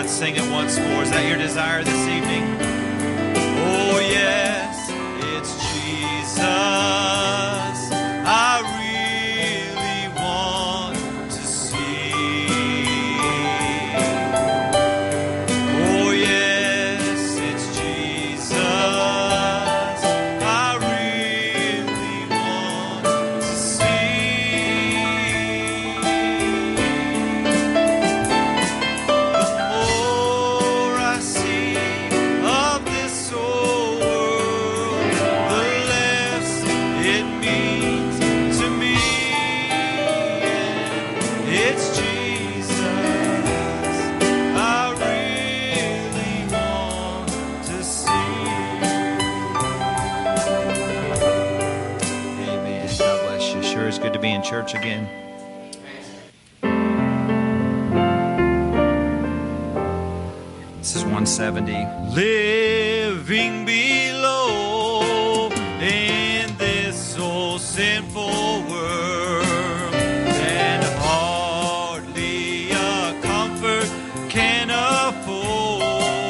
sing it once more. Is that your desire this evening? Oh, yes, it's Jesus. I really want to see. Oh, yes, it's Jesus. I really want to see. The more I see of this old world, the less it means to me. It's Jesus I really want to see. Amen. God bless you. Sure is good to be in church again. This is 170. Living below in this old sinful world, and hardly a comfort can afford.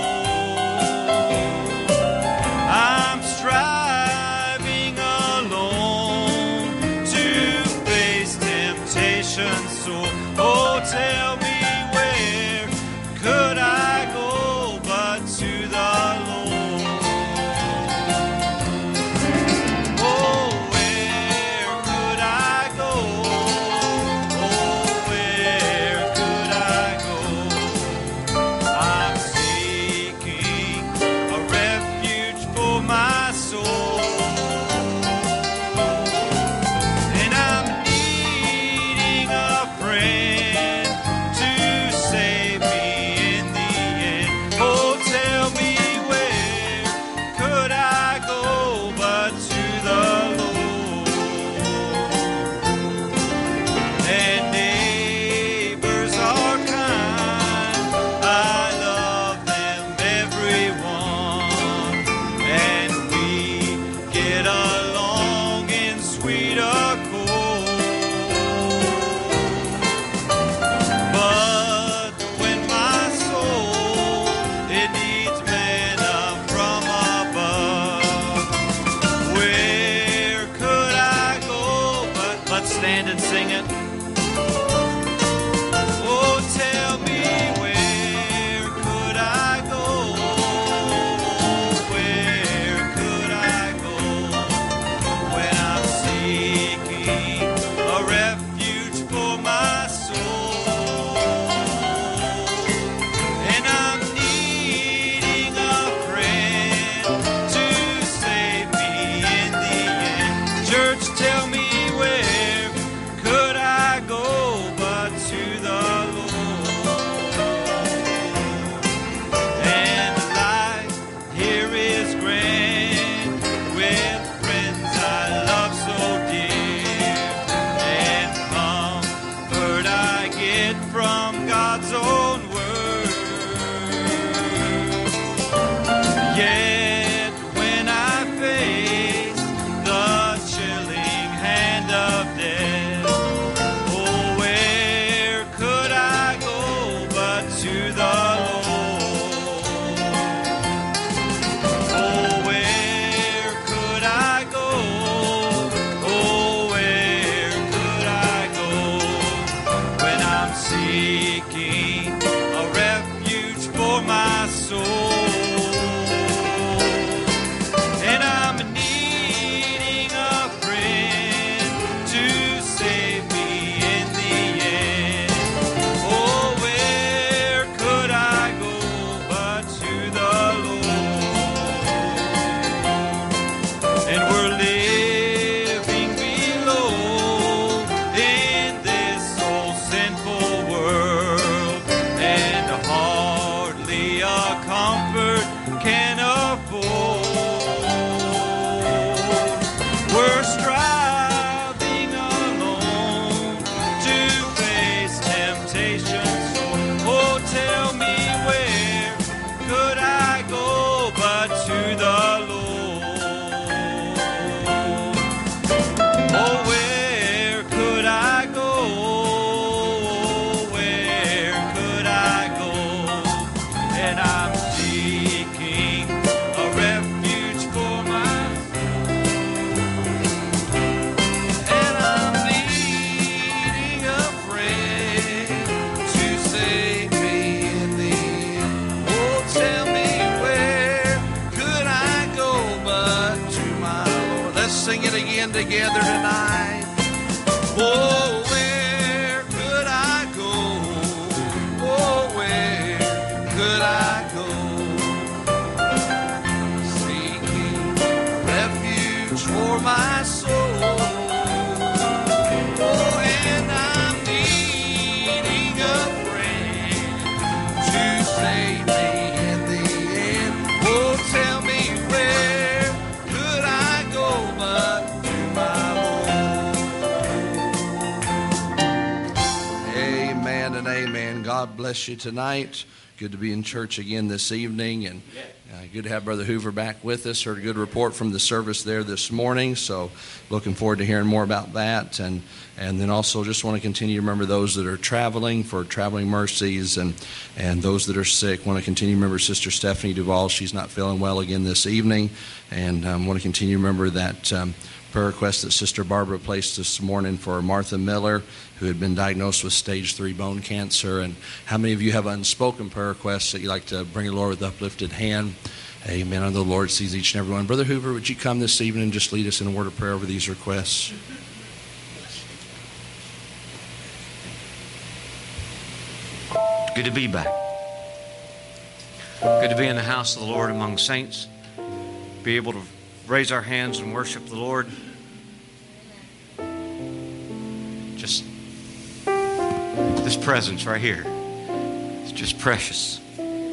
I'm striving alone to face temptation sore. Oh, tell me where could I go but to the Lord? Oh, where could I go? Oh, where could I go? I'm seeking a refuge for my soul, and I'm needing a friend to save me in the end. Oh, tell me where could I go but to the Lord? And neighbors are kind, I love them everyone, and we get along in sweet accord. But when my soul, it needs manna from above, where could I go but let's stand and sing it. Oh, tell me where could I go? Where could I go when I'm seeking a refuge for my soul? And I'm needing a friend to save me in the end. Church, tell me where could I God bless you tonight. Good to be in church again this evening, and good to have Brother Hoover back with us. Heard a good report from the service there this morning, so looking forward to hearing more about that. And then also just want to continue to remember those that are traveling for traveling mercies, and those that are sick. Want to continue to remember Sister Stephanie Duvall. She's not feeling well again this evening, and want to continue to remember that prayer request that Sister Barbara placed this morning for Martha Miller, who had been diagnosed with stage 3 bone cancer. And how many of you have unspoken prayer requests that you'd like to bring the Lord with uplifted hand? Amen. And the Lord sees each and every one. Brother Hoover, would you come this evening and just lead us in a word of prayer over these requests? Good to be back. Good to be in the house of the Lord among saints. Be able to raise our hands and worship the Lord. Just this presence right here. It's just precious.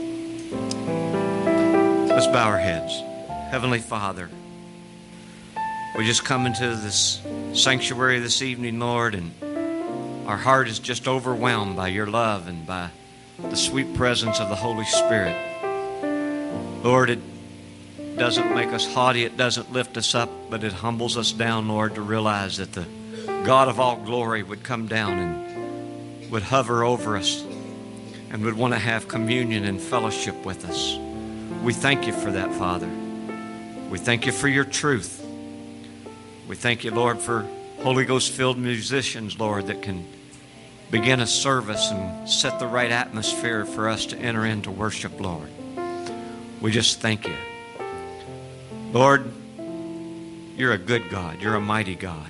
Let's bow our heads. Heavenly Father, we just come into this sanctuary this evening, Lord, and our heart is just overwhelmed by your love and by the sweet presence of the Holy Spirit. Lord, it doesn't make us haughty, it doesn't lift us up, but it humbles us down, Lord, to realize that the God of all glory would come down and would hover over us and would want to have communion and fellowship with us. We thank you for that, Father. We thank you for your truth. We thank you, Lord, for Holy Ghost-filled musicians, Lord, that can begin a service and set the right atmosphere for us to enter into worship, Lord. We just thank you. Lord, you're a good God. You're a mighty God.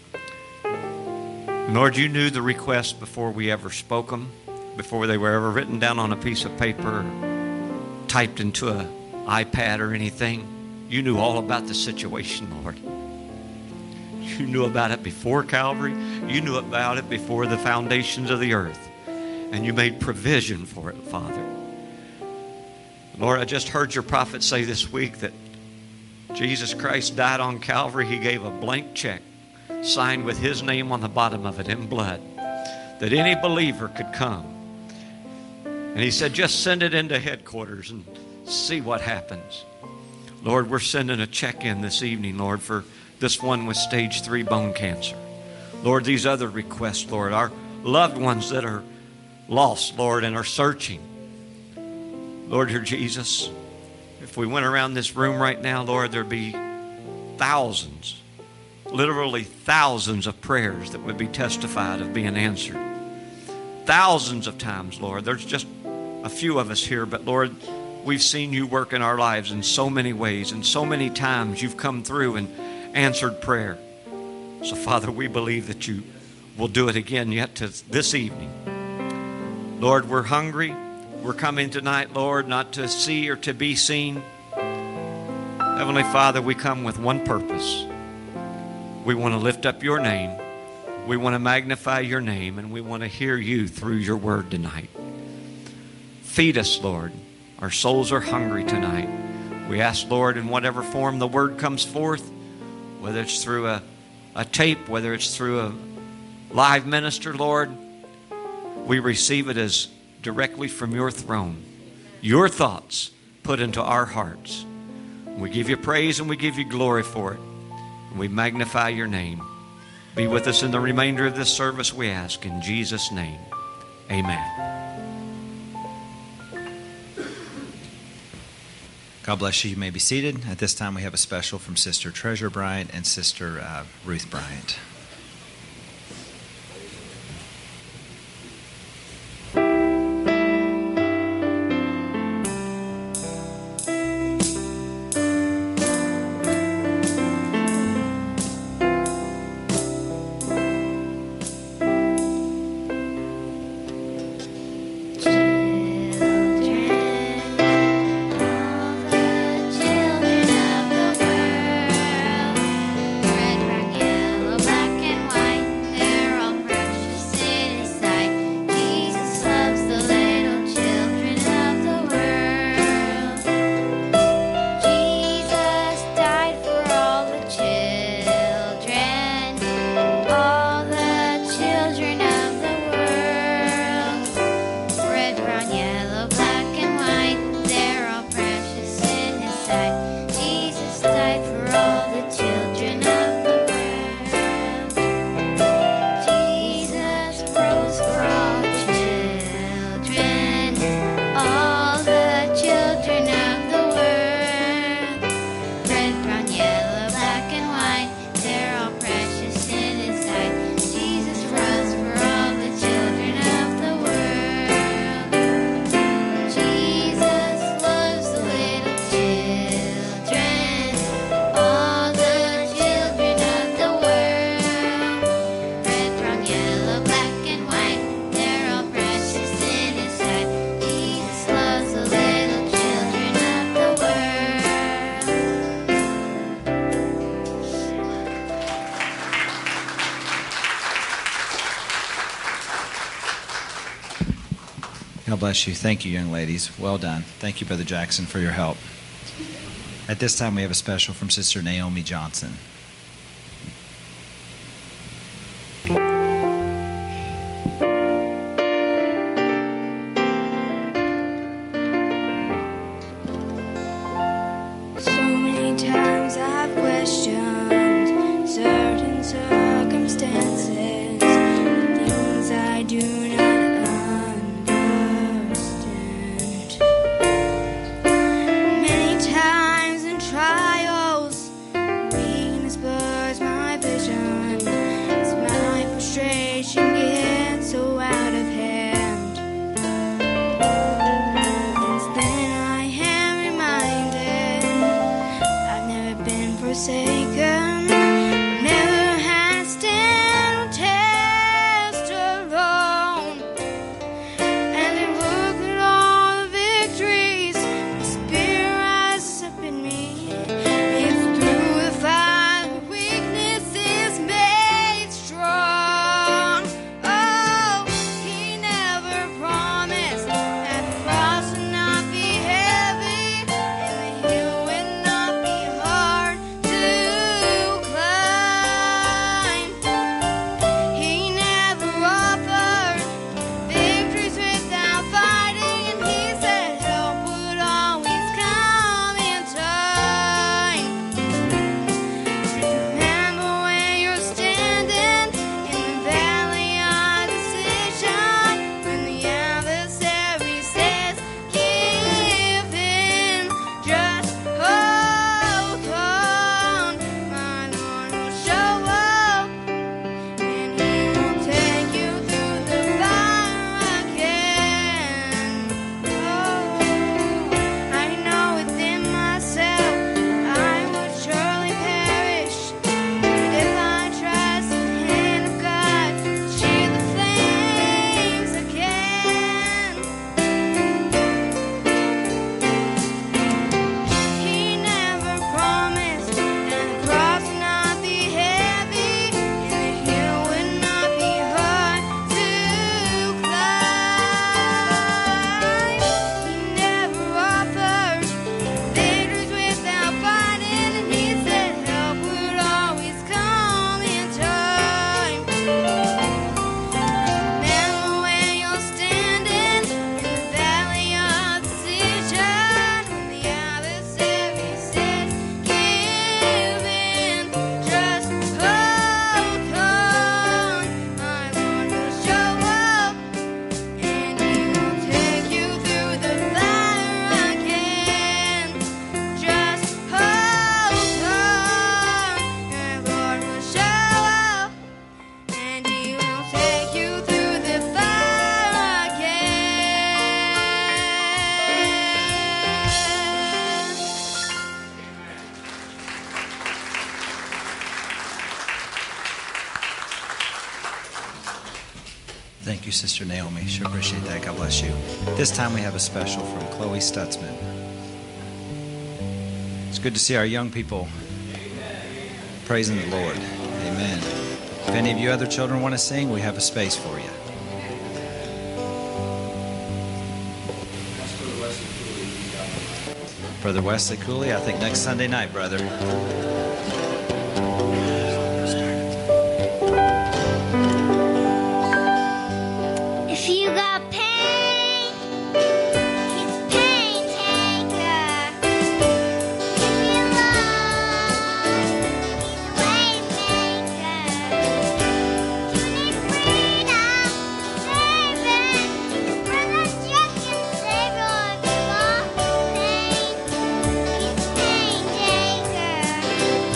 And Lord, you knew the requests before we ever spoke them, before they were ever written down on a piece of paper or typed into an iPad or anything. You knew all about the situation, Lord. You knew about it before Calvary. You knew about it before the foundations of the earth. And you made provision for it, Father. Lord, I just heard your prophet say this week that Jesus Christ died on Calvary. He gave a blank check signed with his name on the bottom of it in blood, that any believer could come. And he said, just send it into headquarters and see what happens. Lord, we're sending a check in this evening, Lord, for this one with stage 3 bone cancer. Lord, these other requests, Lord, our loved ones that are lost, Lord, and are searching. Lord, dear Jesus, if we went around this room right now, Lord, there'd be thousands, literally thousands of prayers that would be testified of being answered. Thousands of times, Lord. There's just a few of us here, but Lord, we've seen you work in our lives in so many ways, and so many times you've come through and answered prayer. So, Father, we believe that you will do it again yet to this evening. Lord, we're hungry. We're coming tonight, Lord, not to see or to be seen. Heavenly Father, we come with one purpose. We want to lift up your name. We want to magnify your name, and we want to hear you through your word tonight. Feed us, Lord. Our souls are hungry tonight. We ask, Lord, in whatever form the word comes forth, whether it's through a tape, whether it's through a live minister, Lord, we receive it as directly from your throne. Your thoughts put into our hearts. We give you praise and we give you glory for it. And we magnify your name. Be with us in the remainder of this service, we ask, in Jesus' name. Amen. God bless you. You may be seated. At this time, we have a special from Sister Treasure Bryant and Sister Ruth Bryant. Children of the world, red, black, yellow, black. God bless you. Thank you, young ladies. Well done. Thank you, Brother Jackson, for your help. At this time, we have a special from Sister Naomi Johnson. Thank you, Sister Naomi. Sure appreciate that. God bless you. This time we have a special from Chloe Stutzman. It's good to see our young people praising the Lord. Amen. If any of you other children want to sing, we have a space for you. Brother Wesley Cooley, I think next Sunday night, brother. If you got pain, he's pain taker. If you love, he's way maker. You need freedom, saving. Brother Jack can save you if you want pain. He's pain taker.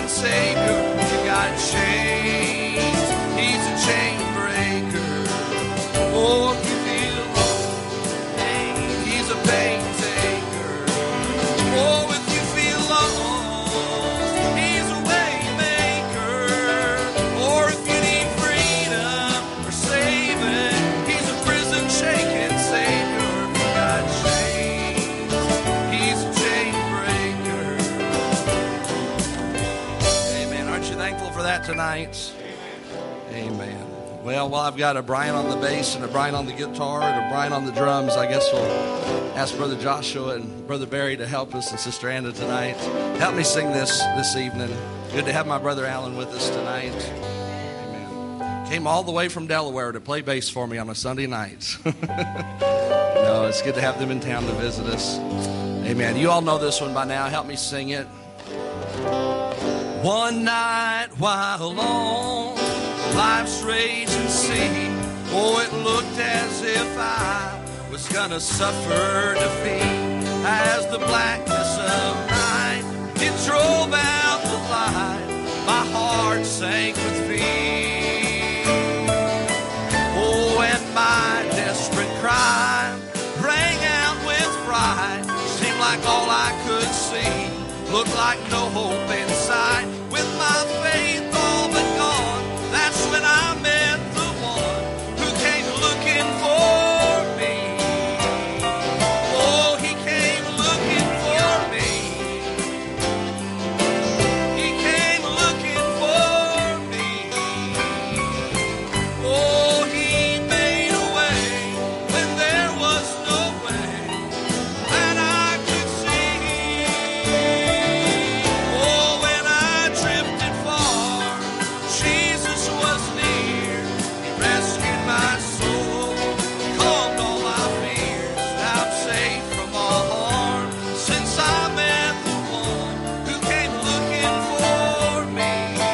shaking Savior. You got chains, He's a chain breaker. Oh, if you feel pain, He's a pain taker. Oh, if you feel lost, He's a way maker. Or if you need freedom or saving, He's a prison shaking Savior. You got chains, He's a chain breaker. Amen. Aren't you thankful for that tonight? Amen. Well, while I've got a Brian on the bass and a Brian on the guitar and a Brian on the drums, I guess we'll ask Brother Joshua and Brother Barry to help us and Sister Anna tonight. Help me sing this evening. Good to have my brother Alan with us tonight. Amen. Came all the way from Delaware to play bass for me on a Sunday night. No, it's good to have them in town to visit us. Amen. You all know this one by now. Help me sing it. One night while alone, life's raging sea. Oh, it looked as if I was gonna suffer defeat. As the blackness of night, it drove out the light. My heart sank with fear. Oh, and my desperate cry rang out with fright. Seemed like all I could see looked like no hope in sight. With my faith all but gone, that's when I met the one who came looking for me. Oh, he came looking for me. He came looking for me. Oh, he made a way when there was no way that I could see. Oh, when I drifted far, Jesus was near. He rescued my soul, calmed all my fears. Now I'm safe from all harm since I met the one who came looking for me.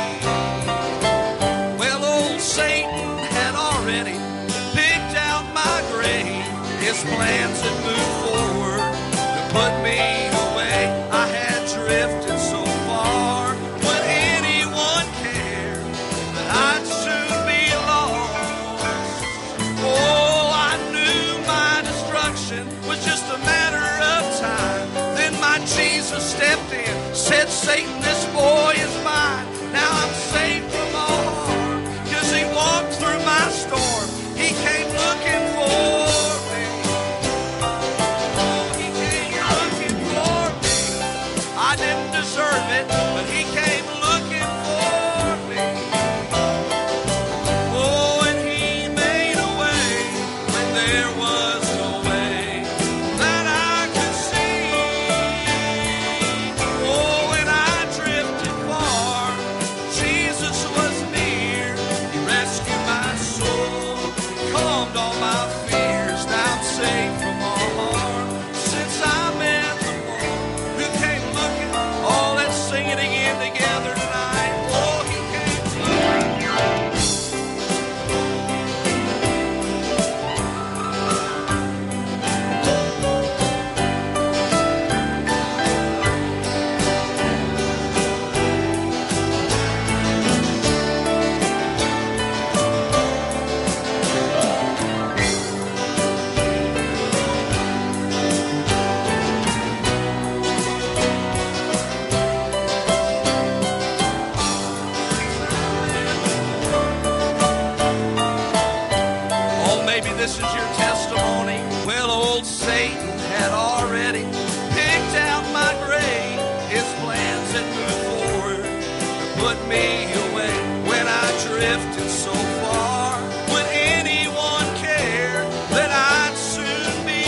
Well, old Satan had already picked out my grave. His plans had moved forward to put me away. I had drifted so far. Would anyone care that I'd soon be lost? Oh, I knew my destruction was just a matter of time. Then my Jesus stepped in, said, Satan, this boy is mine. Now I'm safe from all harm, 'cause he walked through my storm. He came looking for me. Oh, he came looking for me. I didn't deserve it, but he came looking for me. Oh, and he made a way when there was no way that I could see. Oh, when I drifted far, Jesus was near. He rescued my soul, calmed all my fears. Now I'm safe from all harm since I met the one who came looking. Oh, let's sing it again together tonight. Oh, he came looking. Oh, maybe this is your testimony. Well, old Satan had already picked out my grave. His plans had moved forward to put me away. When I drifted so far, would anyone care that I'd soon be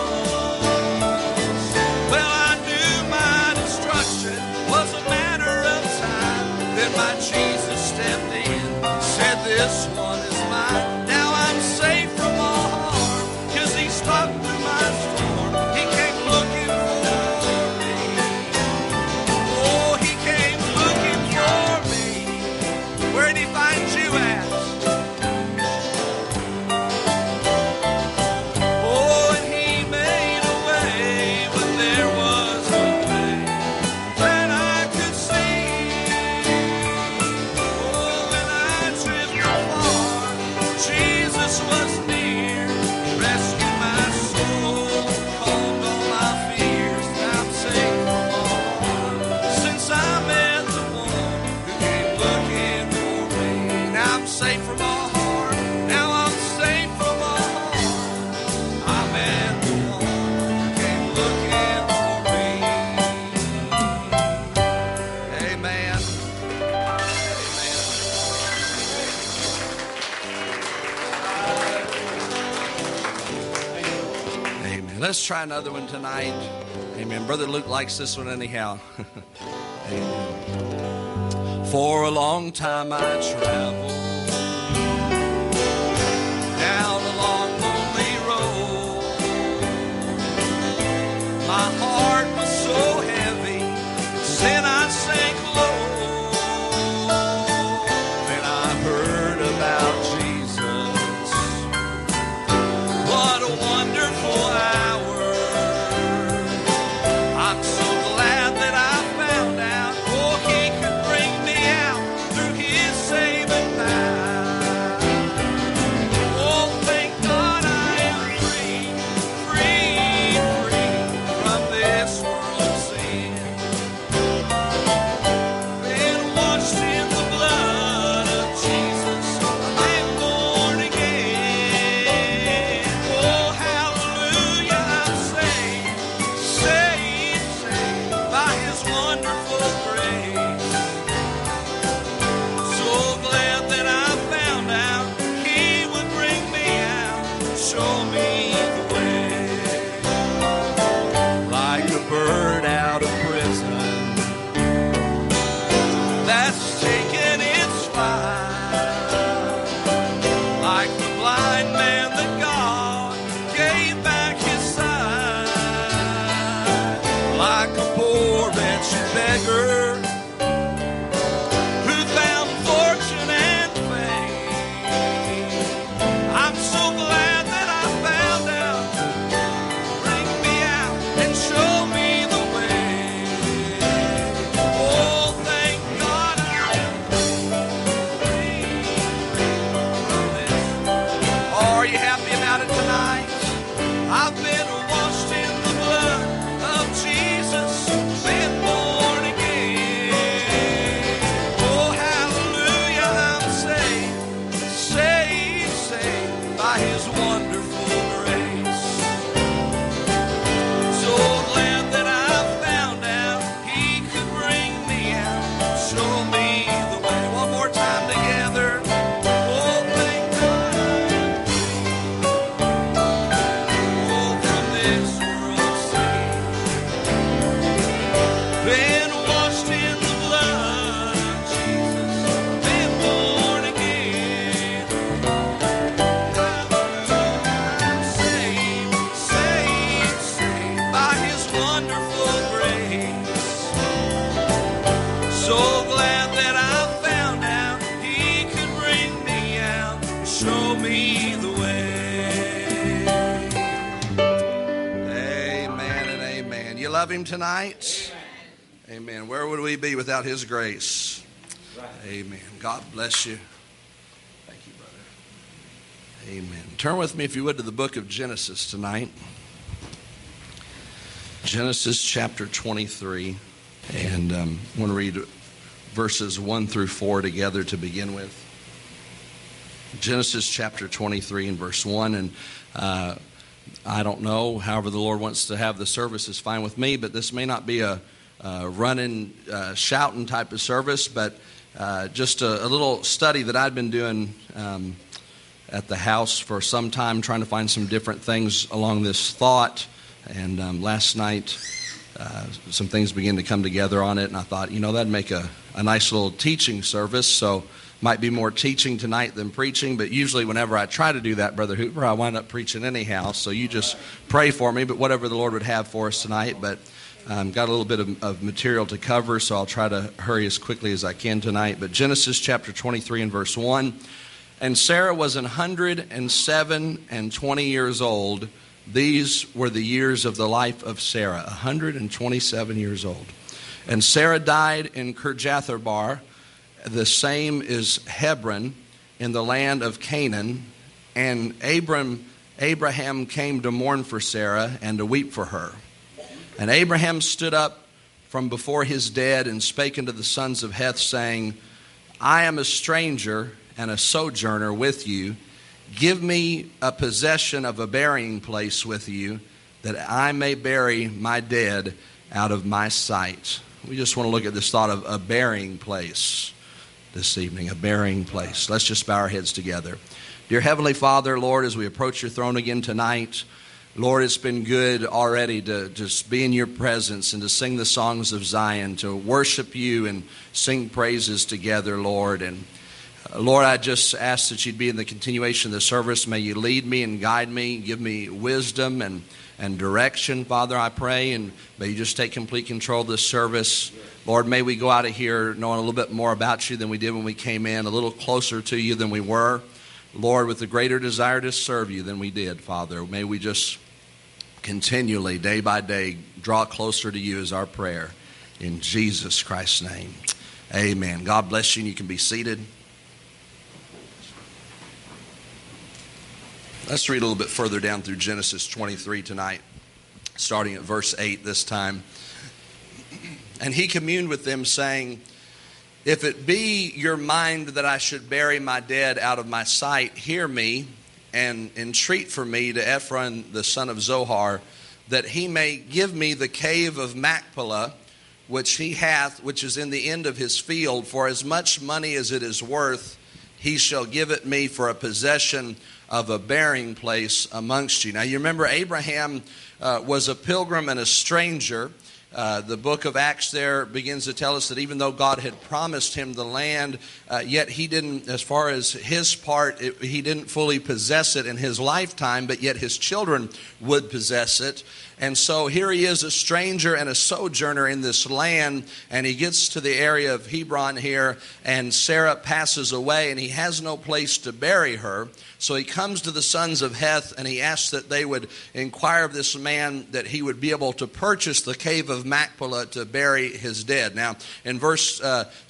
lost? Well, I knew my destruction was a matter of time. Then my Jesus stepped in, said, this one is mine. Now I'm safe from all harm, 'cause he stuck through my storm. He came looking for me. Oh, he came looking for me. Where'd he find you at? Oh, and he made a way when there was no way that I could see. Let's try another one tonight. Amen. Brother Luke likes this one anyhow. Amen. For a long time I traveled down a long lonely road. My heart was so heavy, sin I sank low. Then I heard about Jesus. What a wonderful hour. I'm so glad that I found out, oh, He could bring me out through His saving power. Oh, thank God I am free, free, free from this world's sin. Been washed in the blood of Jesus, been born again. Oh, hallelujah, I'm saved, saved, saved by His wonderful grace. So glad that I found out He would bring me out, show me the way. Like a bird out of prison that's taken its flight, like the blind man that God gave back His sight, like a poor wretched beggar who found fortune and fame. I'm so glad that I found out, bring me out and show me the way. Oh, thank God I am free from this. Are you happy about it tonight? I've been washed in the blood of Jesus, been born again. Oh, hallelujah, I'm saved, saved, saved by His wonderful grace. So glad that I found out He could bring me out, show me the way. One more time together. Oh, thank God I am free. Oh, from this world's sin. Been washed in the blood of Jesus, been born again. I'm saved, saved, saved by His wonderful grace. So glad that I found out He could bring me out, show me the way. Amen and amen. You love Him tonight? Amen. Where would we be without His grace? Amen. God bless you. Thank you, brother. Amen. Turn with me, if you would, to the book of Genesis tonight. Genesis chapter 23. And I want to read verses 1 through 4 together to begin with. Genesis chapter 23 and verse 1. And I don't know, however the Lord wants to have the service is fine with me, but this may not be a running, shouting type of service, but just a little study that I'd been doing at the house for some time, trying to find some different things along this thought. And last night, some things began to come together on it, and I thought, that'd make a nice little teaching service. So might be more teaching tonight than preaching, but usually whenever I try to do that, Brother Hooper, I wind up preaching anyhow. So you just pray for me, but whatever the Lord would have for us tonight. But got a little bit of material to cover, so I'll try to hurry as quickly as I can tonight. But Genesis chapter 23 and verse 1. And Sarah was 107 and 20 years old. These were the years of the life of Sarah, 127 years old. And Sarah died in Kirjatharbar. The same is Hebron in the land of Canaan. And Abraham came to mourn for Sarah and to weep for her. And Abraham stood up from before his dead and spake unto the sons of Heth, saying, I am a stranger and a sojourner with you. Give me a possession of a burying place with you, that I may bury my dead out of my sight. We just want to look at this thought of a burying place this evening, a burying place. Let's just bow our heads together. Dear Heavenly Father, Lord, as we approach your throne again tonight, Lord, it's been good already to just be in your presence and to sing the songs of Zion, to worship you and sing praises together, Lord. And Lord, I just ask that you'd be in the continuation of the service. May you lead me and guide me, give me wisdom and direction, Father, I pray. And may you just take complete control of this service. Lord, may we go out of here knowing a little bit more about you than we did when we came in, a little closer to you than we were. Lord, with a greater desire to serve you than we did, Father. May we just continually, day by day, draw closer to you is our prayer. In Jesus Christ's name, amen. God bless you, and you can be seated. Let's read a little bit further down through Genesis 23 tonight, starting at verse 8 this time. And he communed with them, saying, if it be your mind that I should bury my dead out of my sight, hear me, and entreat for me to Ephron the son of Zohar, that he may give me the cave of Machpelah, which he hath, which is in the end of his field. For as much money as it is worth, he shall give it me for a possession of a burying place amongst you. Now you remember Abraham was a pilgrim and a stranger. The book of Acts there begins to tell us that even though God had promised him the land, yet he didn't, as far as his part, he didn't fully possess it in his lifetime, but yet his children would possess it. And so here he is, a stranger and a sojourner in this land, and he gets to the area of Hebron here, and Sarah passes away, and he has no place to bury her. So he comes to the sons of Heth, and he asks that they would inquire of this man that he would be able to purchase the cave of Machpelah to bury his dead. Now, in verse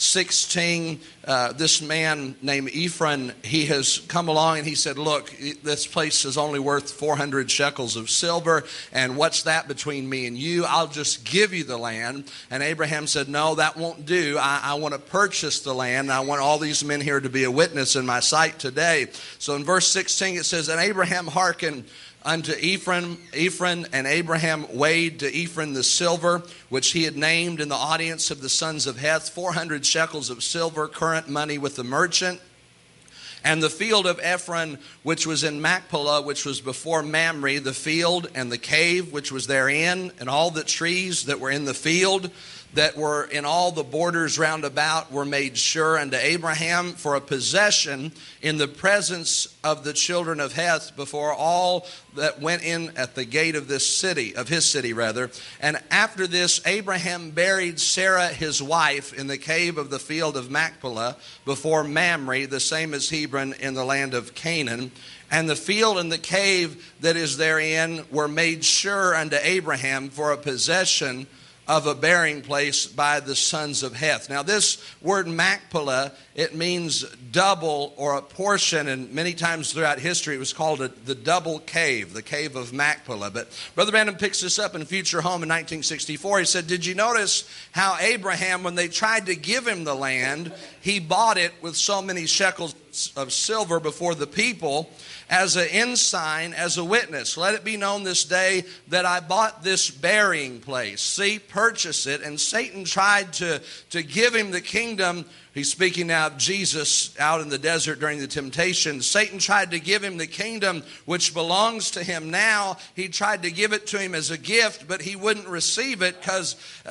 16, this man named Ephron, he has come along and he said, look, this place is only worth 400 shekels of silver, and what's that between me and you? I'll just give you the land. And Abraham said, no, that won't do. I want to purchase the land. I want all these men here to be a witness in my sight today. So in verse 16 it says, and Abraham hearkened unto Ephron, and Abraham weighed to Ephron the silver, which he had named in the audience of the sons of Heth, 400 shekels of silver, current money with the merchant. And the field of Ephron, which was in Machpelah, which was before Mamre, the field and the cave which was therein, and all the trees that were in the field, that were in all the borders round about, were made sure unto Abraham for a possession in the presence of the children of Heth before all that went in at the gate of this city, of his city rather. And after this, Abraham buried Sarah his wife in the cave of the field of Machpelah before Mamre, the same as Hebron, in the land of Canaan. And the field and the cave that is therein were made sure unto Abraham for a possession of a burying place by the sons of Heth. Now this word Machpelah, it means double or a portion, and many times throughout history it was called the double cave, the cave of Machpelah. But Brother Branham picks this up in Future Home in 1964. He said, did you notice how Abraham, when they tried to give him the land, he bought it with so many shekels of silver before the people as an ensign, as a witness. Let it be known this day that I bought this burying place. See, purchase it. And Satan tried to give him the kingdom. He's speaking now of Jesus out in the desert during the temptation. Satan tried to give him the kingdom which belongs to him now. He tried to give it to him as a gift, but he wouldn't receive it because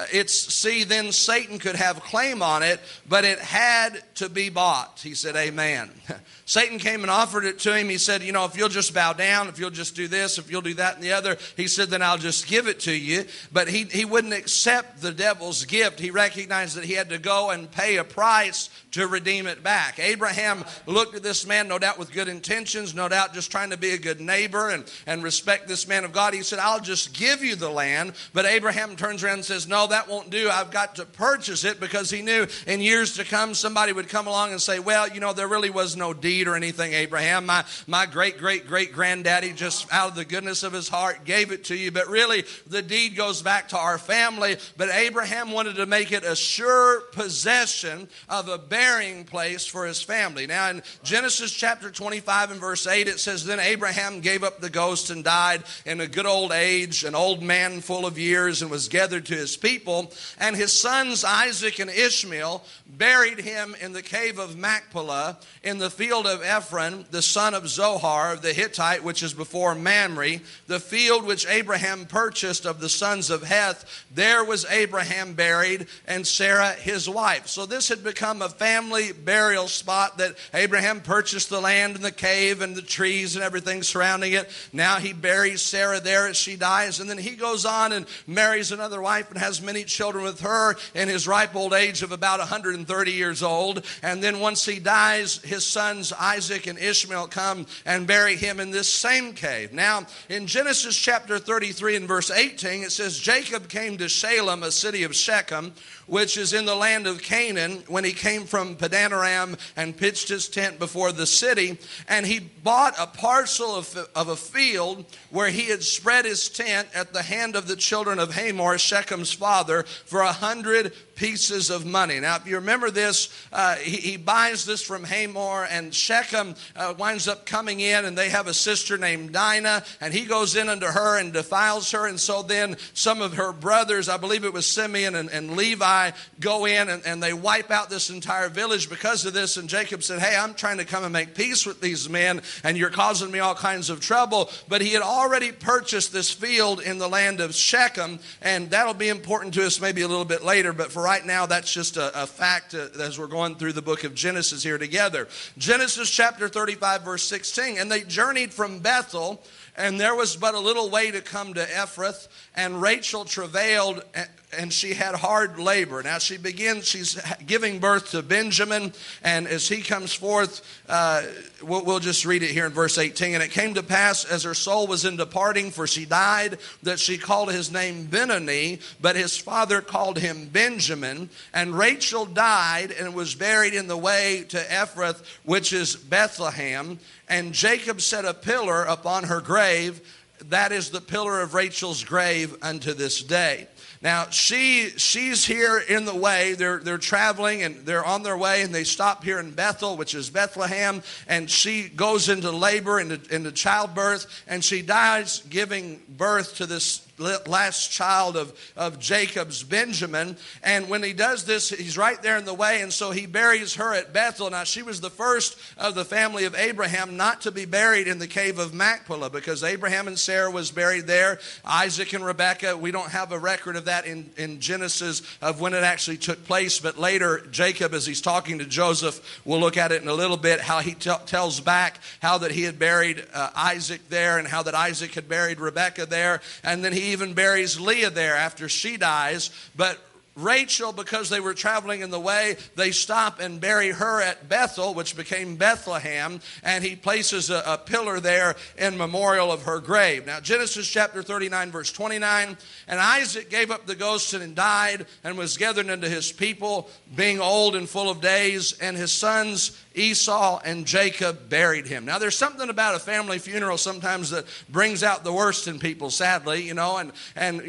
then Satan could have claim on it, but it had to be bought. He said, amen. Satan came and offered it to him. He said, if you'll just bow down, if you'll just do this, if you'll do that and the other, he said, then I'll just give it to you. But he wouldn't accept the devil's gift. He recognized that he had to go and pay a price to redeem it back. Abraham looked at this man, no doubt with good intentions, no doubt just trying to be a good neighbor and respect this man of God. He said, I'll just give you the land. But Abraham turns around and says, no, that won't do. I've got to purchase it, because he knew in years to come somebody would come along and say, well, there really was no deed or anything, Abraham. My great-great-great-granddaddy just out of the goodness of his heart gave it to you. But really, the deed goes back to our family. But Abraham wanted to make it a sure possession of a burying place for his family. Now in Genesis chapter 25 and verse 8 it says, then Abraham gave up the ghost and died in a good old age, an old man full of years, and was gathered to his people. And his sons Isaac and Ishmael buried him in the cave of Machpelah in the field of Ephron, the son of Zohar, the Hittite, which is before Mamre, the field which Abraham purchased of the sons of Heth, there was Abraham buried, and Sarah his wife. So this had become a family burial spot that Abraham purchased the land and the cave and the trees and everything surrounding it. Now he buries Sarah there as she dies, and then he goes on and marries another wife and has many children with her in his ripe old age of about 130 years old. And then once he dies, his sons Isaac and Ishmael come and bury him in this same cave. Now, in Genesis chapter 33 and verse 18, it says, Jacob came to Shalem, a city of Shechem, which is in the land of Canaan, when he came from Padan Aram and pitched his tent before the city. And he bought a parcel of a field where he had spread his tent at the hand of the children of Hamor, Shechem's father, for 100 pieces of money. Now, if you remember this, he buys this from Hamor, and Shechem winds up coming in, and they have a sister named Dinah, and he goes in unto her and defiles her. And so then some of her brothers, I believe it was Simeon and Levi, go in and they wipe out this entire village because of this. And Jacob said, hey, I'm trying to come and make peace with these men, and you're causing me all kinds of trouble. But he had already purchased this field in the land of Shechem, and that'll be important to us maybe a little bit later. But for right now, that's just a fact as we're going through the book of Genesis here together. Genesis chapter 35, verse 16, and they journeyed from Bethel, and there was but a little way to come to Ephrath, and Rachel travailed, and she had hard labor. Now she's giving birth to Benjamin, and as he comes forth, we'll just read it here in verse 18. And it came to pass, as her soul was in departing, for she died, that she called his name Benoni, but his father called him Benjamin. And Rachel died and was buried in the way to Ephrath, which is Bethlehem. And Jacob set a pillar upon her grave. That is the pillar of Rachel's grave unto this day. Now, she's here in the way. They're traveling, and they're on their way, and they stop here in Bethel, which is Bethlehem, and she goes into labor, into childbirth, and she dies giving birth to this last child of Jacob's, Benjamin. And when he does this, he's right there in the way, and so he buries her at Bethel. Now, she was the first of the family of Abraham not to be buried in the cave of Machpelah, because Abraham and Sarah was buried there. Isaac and Rebekah, we don't have a record of that in Genesis of when it actually took place, but later Jacob, as he's talking to Joseph, we'll look at it in a little bit, how he tells back how that he had buried Isaac there, and how that Isaac had buried Rebekah there, and then he even buries Leah there after she dies. But Rachel, because they were traveling in the way, they stop and bury her at Bethel, which became Bethlehem, and he places a pillar there in memorial of her grave. Now, Genesis chapter 39, verse 29, and Isaac gave up the ghost and died, and was gathered unto his people, being old and full of days, and his sons Esau and Jacob buried him. Now, there's something about a family funeral sometimes that brings out the worst in people, sadly, you know, and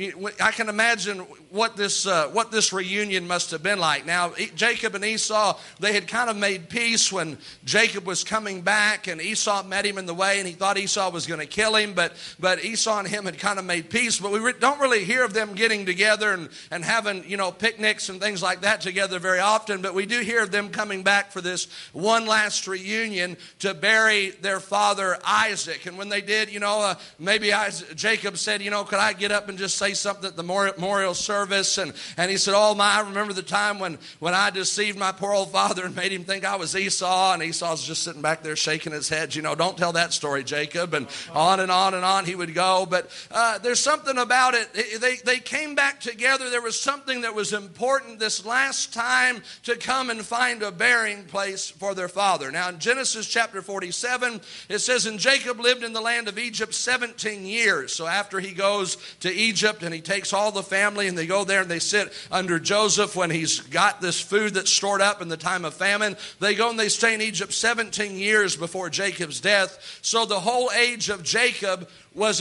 I can imagine what this reunion must have been like. Now, Jacob and Esau, they had kind of made peace when Jacob was coming back, and Esau met him in the way, and he thought Esau was going to kill him, but Esau and him had kind of made peace. But we don't really hear of them getting together and having, you know, picnics and things like that together very often, but we do hear of them coming back for this one last reunion to bury their father Isaac. And when they did, you know, maybe Jacob said, you know, could I get up and just say something at the memorial service? And he said, oh my, I remember the time when I deceived my poor old father and made him think I was Esau. And Esau's just sitting back there shaking his head, you know, don't tell that story, Jacob. And on and on and on he would go. But there's something about it. They came back together. There was something that was important this last time to come and find a burying place for their father. Now, in Genesis chapter 47, it says, and Jacob lived in the land of Egypt 17 years. So after he goes to Egypt and he takes all the family and they go there and they sit under Joseph when he's got this food that's stored up in the time of famine, they go and they stay in Egypt 17 years before Jacob's death. So the whole age of Jacob was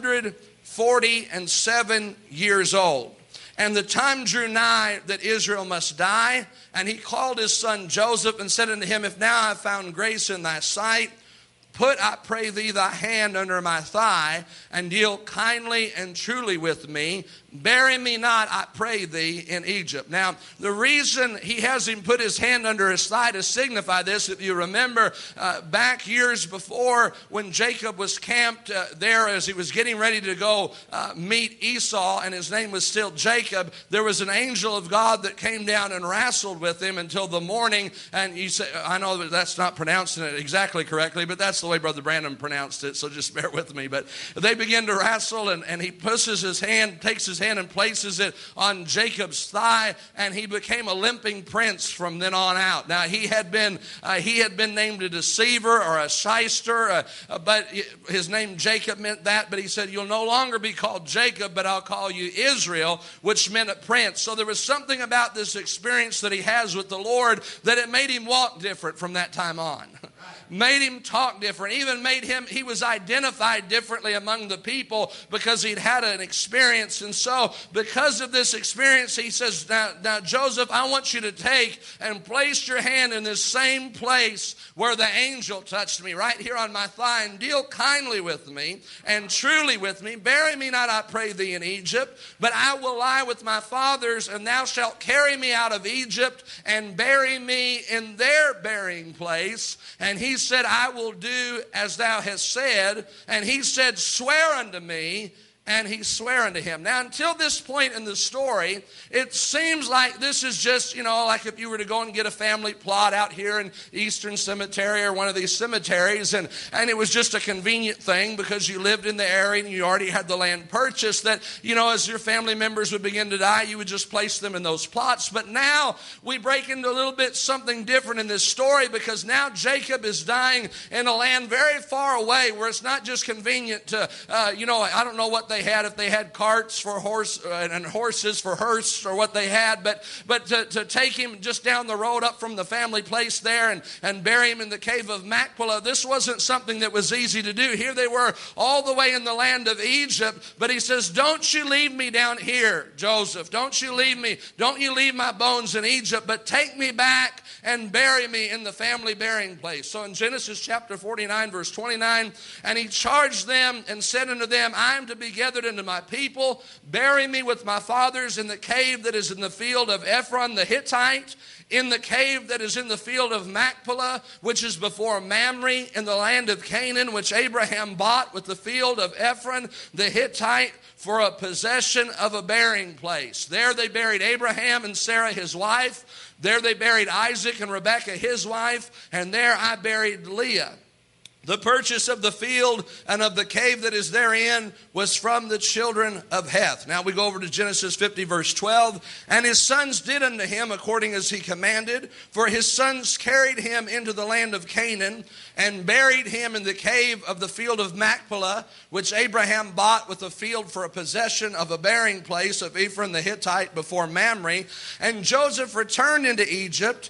147 years old. And the time drew nigh that Israel must die. And he called his son Joseph and said unto him, if now I have found grace in thy sight, put, I pray thee, thy hand under my thigh, and deal kindly and truly with me. bury me not, I pray thee, in Egypt. Now, the reason he has him put his hand under his thigh to signify this, if you remember back years before when Jacob was camped there as he was getting ready to go meet Esau, and his name was still Jacob, there was an angel of God that came down and wrestled with him until the morning. And you say, I know that that's not pronouncing it exactly correctly, but that's the way Brother Brandon pronounced it, so just bear with me. But they begin to wrestle, and he pushes his hand, takes his hand and places it on Jacob's thigh, and he became a limping prince from then on out. Now, he had been named a deceiver or a shyster, but his name Jacob meant that, but he said, you'll no longer be called Jacob, but I'll call you Israel, which meant a prince. So there was something about this experience that he has with the Lord that it made him walk different from that time on. Made him talk different, even made him, he was identified differently among the people because he'd had an experience. And so because of this experience, he says, now Joseph, I want you to take and place your hand in this same place where the angel touched me, right here on my thigh, and deal kindly with me and truly with me. Bury me not, I pray thee, in Egypt, but I will lie with my fathers, and thou shalt carry me out of Egypt and bury me in their burying place. And he said, I will do as thou hast said. And he said, swear unto me. And he sware unto him. Now, until this point in the story, it seems like this is just, like if you were to go and get a family plot out here in Eastern Cemetery or one of these cemeteries, and it was just a convenient thing because you lived in the area and you already had the land purchased, that, as your family members would begin to die, you would just place them in those plots. But now we break into a little bit something different in this story, because now Jacob is dying in a land very far away where it's not just convenient to, I don't know what they had, if they had carts for and horses for hearse or what they had, but to take him just down the road up from the family place there and bury him in the cave of Machpelah, this wasn't something that was easy to do. Here they were all the way in the land of Egypt, but he says, don't you leave me down here, Joseph. Don't you leave me. Don't you leave my bones in Egypt, but take me back and bury me in the family burying place. So in Genesis chapter 49, verse 29, and he charged them and said unto them, I am to be gathered into my people, bury me with my fathers in the cave that is in the field of Ephron the Hittite, in the cave that is in the field of Machpelah, which is before Mamre, in the land of Canaan, which Abraham bought with the field of Ephron the Hittite for a possession of a burying place. There they buried Abraham and Sarah his wife. There they buried Isaac and Rebekah his wife. And there I buried Leah. The purchase of the field and of the cave that is therein was from the children of Heth. Now we go over to Genesis 50, verse 12. And his sons did unto him according as he commanded. For his sons carried him into the land of Canaan and buried him in the cave of the field of Machpelah, which Abraham bought with a field for a possession of a burying place of Ephron the Hittite before Mamre. And Joseph returned into Egypt,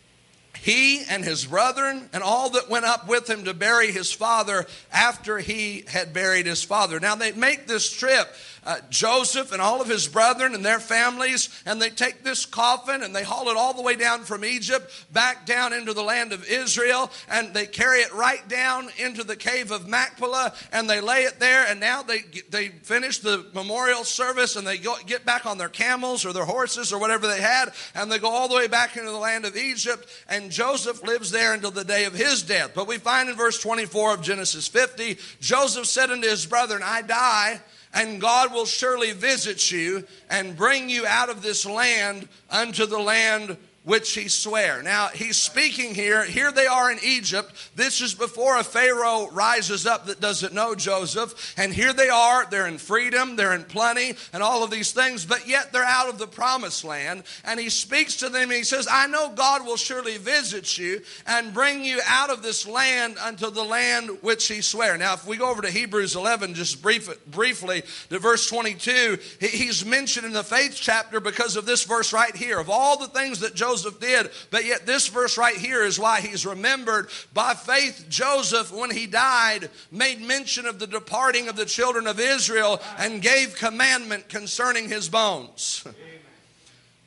he and his brethren, and all that went up with him to bury his father after he had buried his father. Now they make this trip, Joseph and all of his brethren and their families, and they take this coffin and they haul it all the way down from Egypt back down into the land of Israel, and they carry it right down into the cave of Machpelah, and they lay it there. And now they finish the memorial service, and they get back on their camels or their horses or whatever they had, and they go all the way back into the land of Egypt. And Joseph lives there until the day of his death. But we find in verse 24 of Genesis 50, Joseph said unto his brethren, I die, and God will surely visit you and bring you out of this land unto the land which he sware. Now, he's speaking here. Here they are in Egypt. This is before a Pharaoh rises up that doesn't know Joseph. And here they are. They're in freedom. They're in plenty and all of these things. But yet they're out of the promised land. And he speaks to them and he says, I know God will surely visit you and bring you out of this land unto the land which he sware. Now, if we go over to Hebrews 11, just briefly to verse 22, he's mentioned in the faith chapter because of this verse right here. Of all the things that Joseph did, but yet this verse right here is why he's remembered. By faith, Joseph, when he died, made mention of the departing of the children of Israel and gave commandment concerning his bones.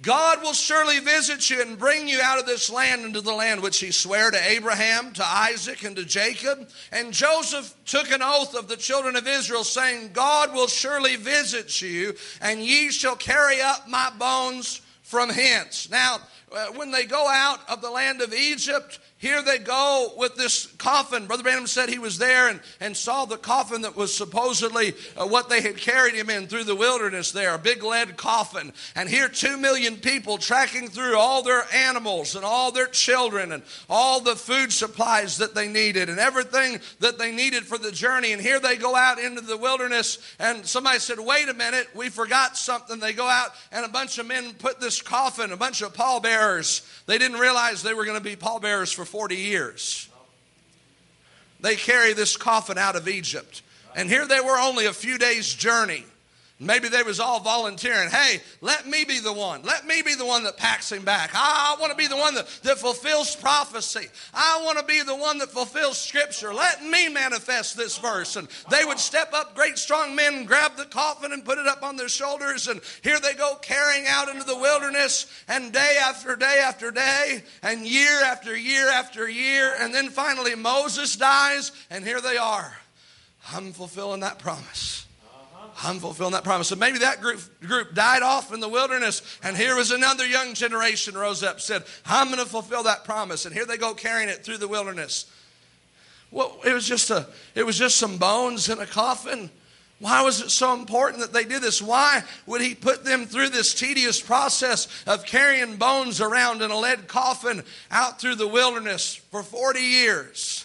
God will surely visit you and bring you out of this land into the land which he sware to Abraham, to Isaac, and to Jacob. And Joseph took an oath of the children of Israel, saying, God will surely visit you, and ye shall carry up my bones from hence. Now, when they go out of the land of Egypt, here they go with this coffin. Brother Branham said he was there and saw the coffin that was supposedly what they had carried him in through the wilderness there, a big lead coffin. And here 2 million people tracking through all their animals and all their children and all the food supplies that they needed and everything that they needed for the journey. And here they go out into the wilderness, and somebody said, wait a minute, we forgot something. They go out and a bunch of men put this coffin, a bunch of pallbearers. They didn't realize they were going to be pallbearers for 40 years. They carry this coffin out of Egypt. And here they were, only a few days' journey. Maybe they was all volunteering. Hey, let me be the one. Let me be the one that packs him back. I want to be the one that fulfills prophecy. I want to be the one that fulfills Scripture. Let me manifest this verse. And they would step up, great strong men, and grab the coffin and put it up on their shoulders. And here they go carrying out into the wilderness. And day after day after day. And year after year after year. And then finally Moses dies. And here they are. I'm fulfilling that promise. I'm fulfilling that promise. So maybe that group died off in the wilderness, and here was another young generation rose up, said, I'm going to fulfill that promise. And here they go carrying it through the wilderness. Well, it was just some bones in a coffin. Why was it so important that they did this? Why would he put them through this tedious process of carrying bones around in a lead coffin out through the wilderness for 40 years?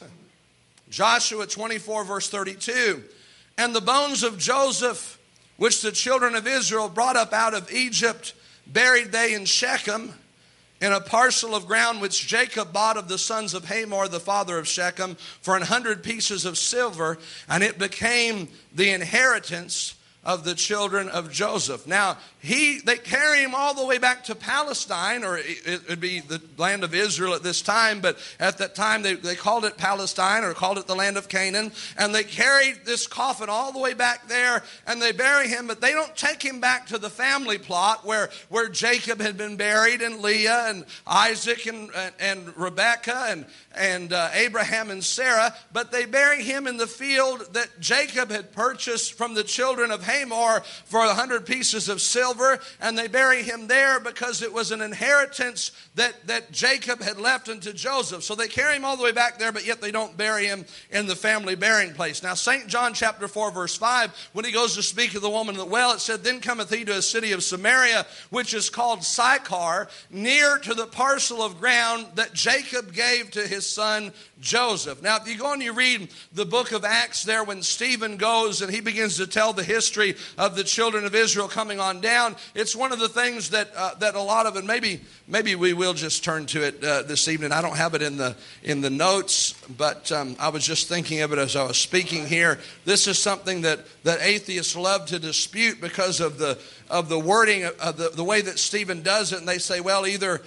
Joshua 24 verse 32. And the bones of Joseph, which the children of Israel brought up out of Egypt, buried they in Shechem, in a parcel of ground which Jacob bought of the sons of Hamor, the father of Shechem, for 100 pieces of silver, and it became the inheritance of the children of Joseph. Now, they carry him all the way back to Palestine, or it would be the land of Israel at this time, but at that time they called it Palestine or called it the land of Canaan, and they carried this coffin all the way back there, and they bury him, but they don't take him back to the family plot where Jacob had been buried, and Leah and Isaac and Rebekah and Abraham and Sarah, but they bury him in the field that Jacob had purchased from the children of Hamor for 100 pieces of silver, and they bury him there because it was an inheritance that Jacob had left unto Joseph. So they carry him all the way back there, but yet they don't bury him in the family burying place. Now, St. John chapter 4 verse 5, when he goes to speak of the woman at the well, it said, Then cometh he to a city of Samaria, which is called Sychar, near to the parcel of ground that Jacob gave to his son Joseph. Now, if you go and you read the book of Acts there, when Stephen goes and he begins to tell the history of the children of Israel coming on down, it's one of the things that a lot of it, maybe we will just turn to it this evening. I don't have it in the notes, but I was just thinking of it as I was speaking here. This is something that atheists love to dispute because of the wording of the way that Stephen does it, and they say, well, either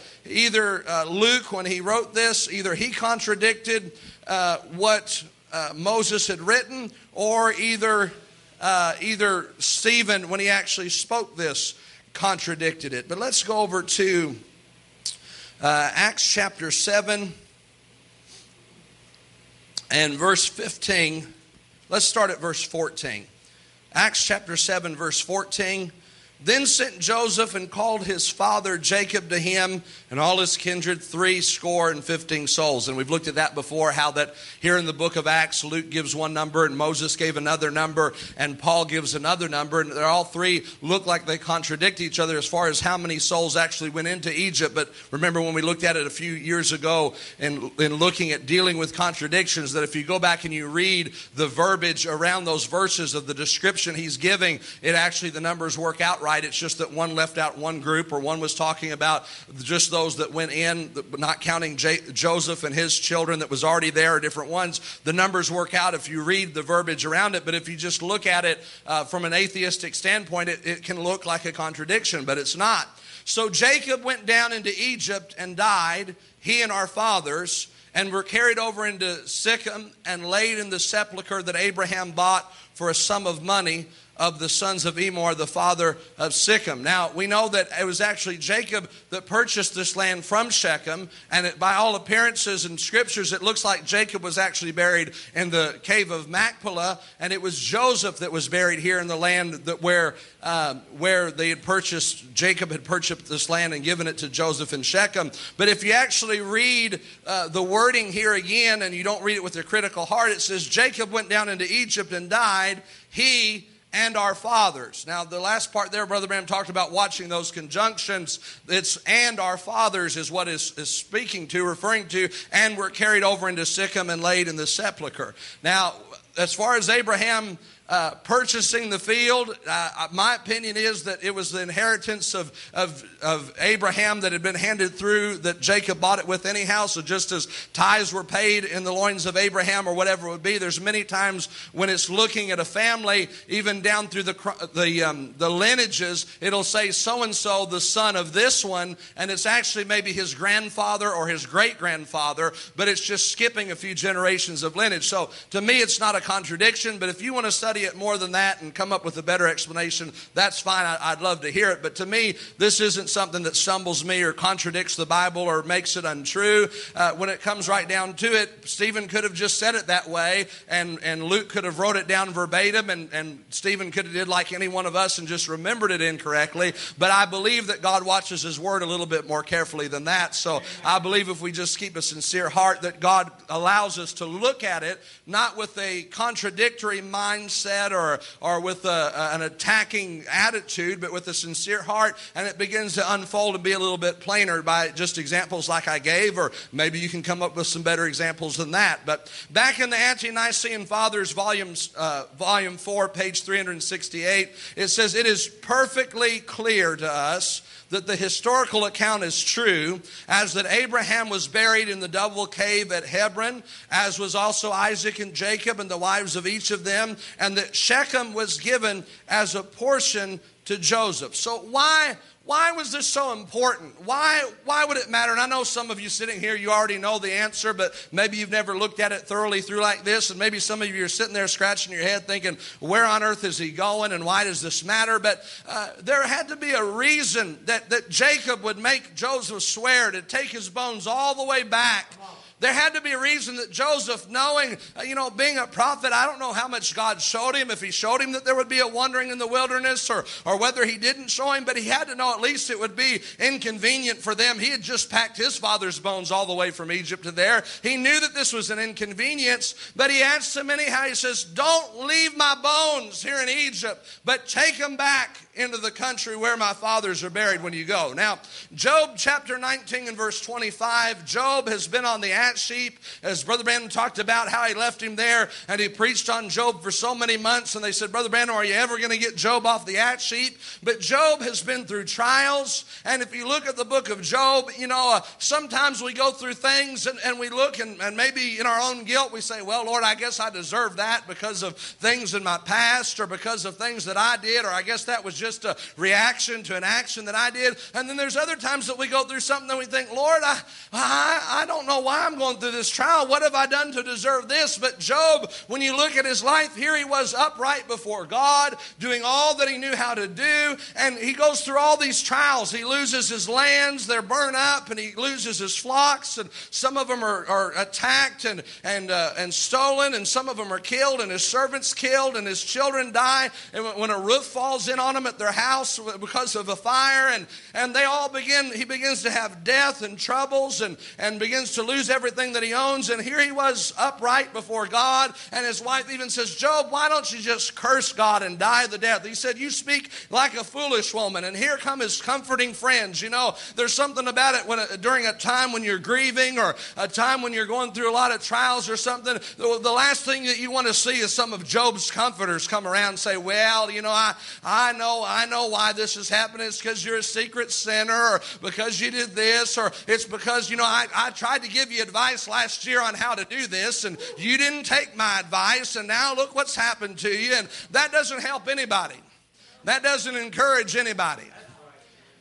Luke, when he wrote this, either he contradicted what Moses had written, or either Stephen, when he actually spoke this, contradicted it. But let's go over to Acts chapter 7 and verse 15. Let's start at verse 14. Acts chapter 7 verse 14. Then sent Joseph and called his father Jacob to him and all his kindred 70 souls. And we've looked at that before, how that here in the book of Acts, Luke gives one number and Moses gave another number and Paul gives another number. And they're all three look like they contradict each other as far as how many souls actually went into Egypt. But remember when we looked at it a few years ago in looking at dealing with contradictions, that if you go back and you read the verbiage around those verses of the description he's giving, it actually, the numbers work out right. It's just that one left out one group, or one was talking about just those that went in, not counting Joseph and his children that was already there, or different ones. The numbers work out if you read the verbiage around it, but if you just look at it from an atheistic standpoint, it can look like a contradiction, but it's not. So Jacob went down into Egypt and died, he and our fathers, and were carried over into Shechem and laid in the sepulchre that Abraham bought for a sum of money of the sons of Emor, the father of Shechem. Now, we know that it was actually Jacob that purchased this land from Shechem, and by all appearances and scriptures, it looks like Jacob was actually buried in the cave of Machpelah, and it was Joseph that was buried here in the land that where they had purchased, Jacob had purchased this land and given it to Joseph in Shechem. But if you actually read the wording here again, and you don't read it with a critical heart, it says, Jacob went down into Egypt and died, he and our fathers. Now, the last part there, Brother Branham talked about watching those conjunctions. It's and our fathers is what is speaking to, referring to, and were carried over into Shechem and laid in the sepulcher. Now, as far as Abraham purchasing the field, my opinion is that it was the inheritance of Abraham that had been handed through, that Jacob bought it with anyhow. So just as tithes were paid in the loins of Abraham or whatever it would be, there's many times when it's looking at a family, even down through the lineages, it'll say so-and-so, the son of this one, and it's actually maybe his grandfather or his great-grandfather, but it's just skipping a few generations of lineage. So to me, it's not a contradiction, but if you want to study it more than that and come up with a better explanation, that's fine. I'd love to hear it. But to me, this isn't something that stumbles me or contradicts the Bible or makes it untrue. When it comes right down to it, Stephen could have just said it that way, and Luke could have wrote it down verbatim, and Stephen could have did like any one of us and just remembered it incorrectly. But I believe that God watches His Word a little bit more carefully than that. So I believe if we just keep a sincere heart, that God allows us to look at it, not with a contradictory mindset or with an attacking attitude, but with a sincere heart, and it begins to unfold and be a little bit plainer by just examples like I gave, or maybe you can come up with some better examples than that. But back in the Ante-Nicene Fathers, volume 4, page 368, it says, "It is perfectly clear to us that the historical account is true, as that Abraham was buried in the double cave at Hebron, as was also Isaac and Jacob and the wives of each of them, and that Shechem was given as a portion to Joseph." So why was this so important? Why would it matter? And I know some of you sitting here, you already know the answer, but maybe you've never looked at it thoroughly through like this, and maybe some of you are sitting there scratching your head thinking, where on earth is he going, and why does this matter? But there had to be a reason that Jacob would make Joseph swear to take his bones all the way back. There had to be a reason that Joseph, knowing, being a prophet, I don't know how much God showed him, if he showed him that there would be a wandering in the wilderness, or whether he didn't show him, but he had to know at least it would be inconvenient for them. He had just packed his father's bones all the way from Egypt to there. He knew that this was an inconvenience, but he asked him anyhow. He says, "Don't leave my bones here in Egypt, but take them back into the country where my fathers are buried when you go." Now, Job chapter 19 and verse 25, Job has been on the ass sheep, as Brother Branham talked about how he left him there, and he preached on Job for so many months, and they said, "Brother Branham, are you ever going to get Job off the ass sheep?" But Job has been through trials, and if you look at the book of Job, sometimes we go through things and we look, and maybe in our own guilt we say, "Well, Lord, I guess I deserve that because of things in my past, or because of things that I did, or I guess that was just a reaction to an action that I did." And then there's other times that we go through something that we think, "Lord, I don't know why I'm going through this trial. What have I done to deserve this?" But Job, when you look at his life, here he was upright before God, doing all that he knew how to do, and he goes through all these trials. He loses his lands, they're burned up, and he loses his flocks, and some of them are attacked and stolen, and some of them are killed, and his servants killed, and his children die, and when a roof falls in on them at their house because of a fire, and he begins to have death and troubles, and begins to lose everything that he owns. And here he was upright before God, and his wife even says, "Job, why don't you just curse God and die the death?" He said, "You speak like a foolish woman." And here come his comforting friends. There's something about it during a time when you're grieving, or a time when you're going through a lot of trials or something, the last thing that you want to see is some of Job's comforters come around and say, "Well, I know why this is happening. It's because you're a secret sinner, or because you did this, or it's because, I tried to give you advice last year on how to do this, and you didn't take my advice, and now look what's happened to you." And that doesn't help anybody. That doesn't encourage anybody.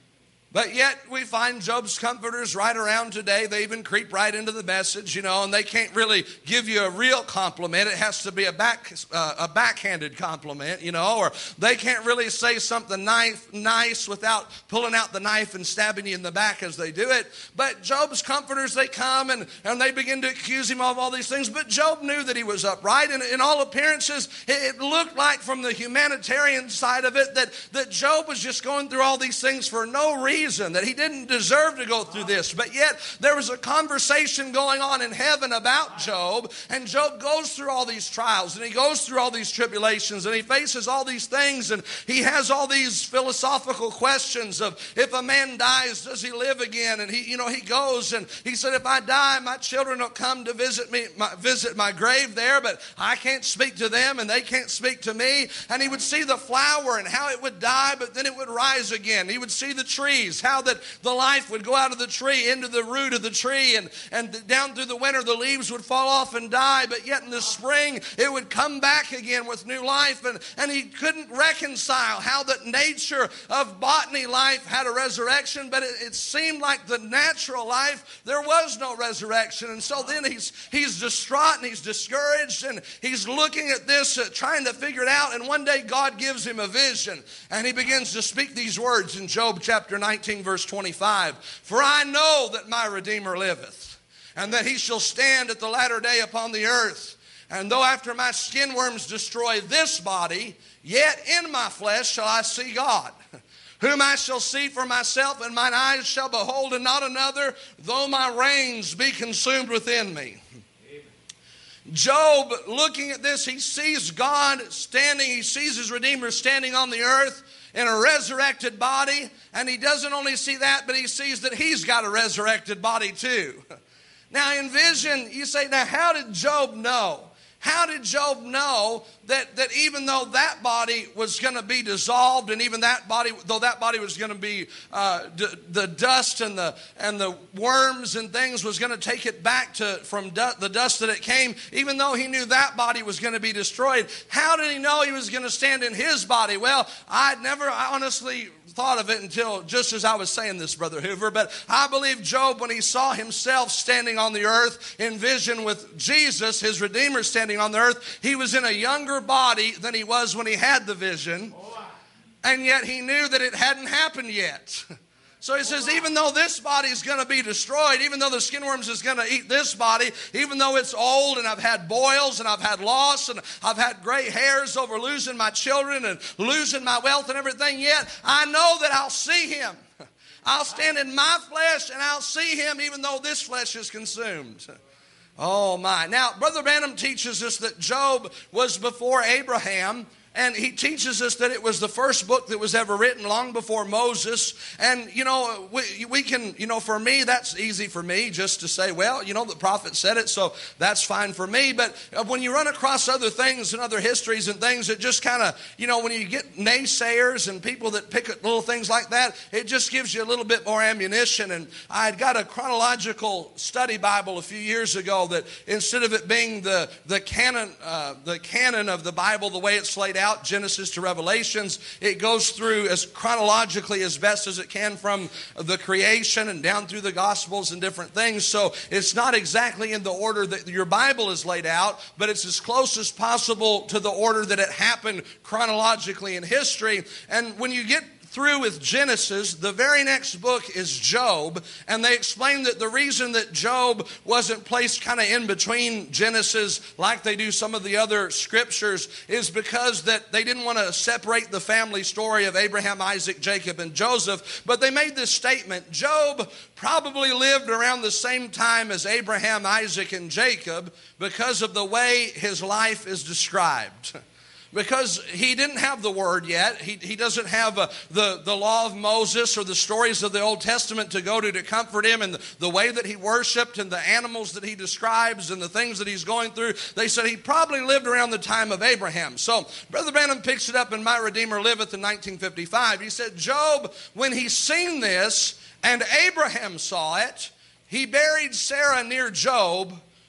But yet we find Job's comforters right around today. They even creep right into the message, and they can't really give you a real compliment. It has to be a backhanded compliment, or they can't really say something nice without pulling out the knife and stabbing you in the back as they do it. But Job's comforters, they come and they begin to accuse him of all these things. But Job knew that he was upright, and in all appearances, it looked like from the humanitarian side of it that Job was just going through all these things for no reason, that he didn't deserve to go through this. But yet there was a conversation going on in heaven about Job, and Job goes through all these trials, and he goes through all these tribulations, and he faces all these things, and he has all these philosophical questions of, if a man dies, does he live again? And he goes and he said, if I die, my children will come to visit my grave there, but I can't speak to them and they can't speak to me. And he would see the flower and how it would die, but then it would rise again. He would see the trees, how that the life would go out of the tree into the root of the tree, and down through the winter the leaves would fall off and die, but yet in the spring it would come back again with new life. And he couldn't reconcile how that nature of botany life had a resurrection, but it seemed like the natural life, there was no resurrection. And so then he's distraught and he's discouraged, and he's looking at this, trying to figure it out. And one day God gives him a vision, and he begins to speak these words in Job chapter 19, verse 25. For I know that my Redeemer liveth, and that he shall stand at the latter day upon the earth. And though after my skin worms destroy this body, yet in my flesh shall I see God, whom I shall see for myself, and mine eyes shall behold, and not another, though my reins be consumed within me. Job, looking at this, he sees God standing, he sees his Redeemer standing on the earth in a resurrected body, and he doesn't only see that, but he sees that he's got a resurrected body too. Now in vision, you say, now how did Job know? How did Job know that even though that body was going to be dissolved, and even that body, though that body was going to be the dust and the worms and things was going to take it back from the dust that it came, even though he knew that body was going to be destroyed, how did he know he was going to stand in his body? Well, I honestly thought of it until just as I was saying this, Brother Hoover, but I believe Job, when he saw himself standing on the earth in vision with Jesus, his Redeemer, standing on the earth, he was in a younger body than he was when he had the vision, and yet he knew that it hadn't happened yet. So he says, even though this body is going to be destroyed, even though the skin worms is going to eat this body, even though it's old and I've had boils and I've had loss and I've had gray hairs over losing my children and losing my wealth and everything, yet I know that I'll see him. I'll stand in my flesh and I'll see him even though this flesh is consumed. Oh my. Now, Brother Branham teaches us that Job was before Abraham. And he teaches us that it was the first book that was ever written long before Moses. And, we can, for me, that's easy for me just to say, well, the prophet said it, so that's fine for me. But when you run across other things and other histories and things, it just kind of, when you get naysayers and people that pick at little things like that, it just gives you a little bit more ammunition. And I had got a chronological study Bible a few years ago that instead of it being the canon of the Bible, the way it's laid out, Genesis to Revelations, it goes through as chronologically as best as it can from the creation and down through the Gospels and different things. So it's not exactly in the order that your Bible is laid out, but it's as close as possible to the order that it happened chronologically in history. And when you get through with Genesis, the very next book is Job, and they explain that the reason that Job wasn't placed kind of in between Genesis like they do some of the other scriptures is because that they didn't want to separate the family story of Abraham, Isaac, Jacob, and Joseph, but they made this statement: Job probably lived around the same time as Abraham, Isaac, and Jacob because of the way his life is described. Because he didn't have the word yet. He doesn't have the law of Moses or the stories of the Old Testament to go to comfort him, and the way that he worshiped and the animals that he describes and the things that he's going through. They said he probably lived around the time of Abraham. So Brother Branham picks it up in My Redeemer Liveth in 1955. He said, Job, when he seen this and Abraham saw it, he buried Sarah near Job,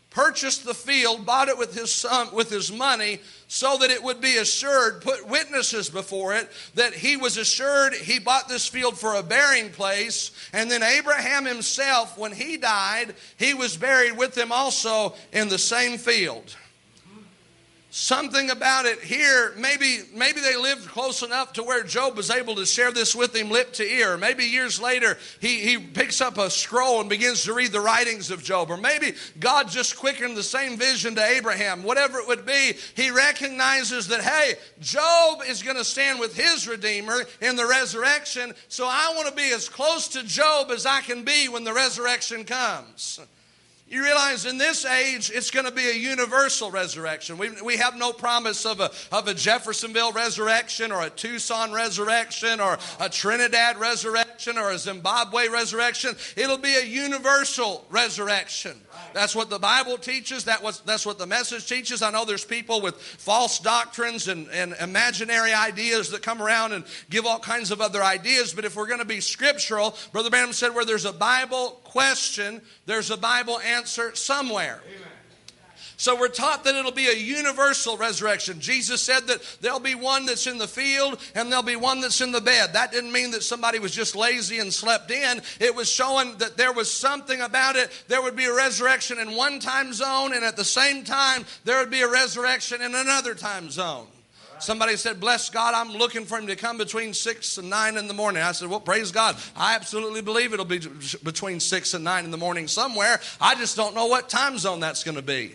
purchased the field, bought it with his son, with his money, so that it would be assured, put witnesses before it, that he was assured he bought this field for a burying place. And then Abraham himself, when he died, he was buried with him also in the same field. Something about it here, maybe they lived close enough to where Job was able to share this with him lip to ear. Maybe years later he picks up a scroll and begins to read the writings of Job. Or maybe God just quickened the same vision to Abraham. Whatever it would be, he recognizes that, hey, Job is going to stand with his Redeemer in the resurrection, so I want to be as close to Job as I can be when the resurrection comes. You realize in this age, it's going to be a universal resurrection. We have no promise of a Jeffersonville resurrection or a Tucson resurrection or a Trinidad resurrection or a Zimbabwe resurrection. It'll be a universal resurrection. That's what the Bible teaches. That's what the message teaches. I know there's people with false doctrines and imaginary ideas that come around and give all kinds of other ideas. But if we're going to be scriptural, Brother Branham said, where there's a Bible question, there's a Bible answer somewhere. Amen. So we're taught that it'll be a universal resurrection. Jesus said that there'll be one that's in the field and there'll be one that's in the bed. That didn't mean that somebody was just lazy and slept in. It was showing that there was something about it. There would be a resurrection in one time zone, and at the same time, there would be a resurrection in another time zone. Somebody said, bless God, I'm looking for him to come between 6 and 9 in the morning. I said, well, praise God. I absolutely believe it'll be between 6 and 9 in the morning somewhere. I just don't know what time zone that's going to be.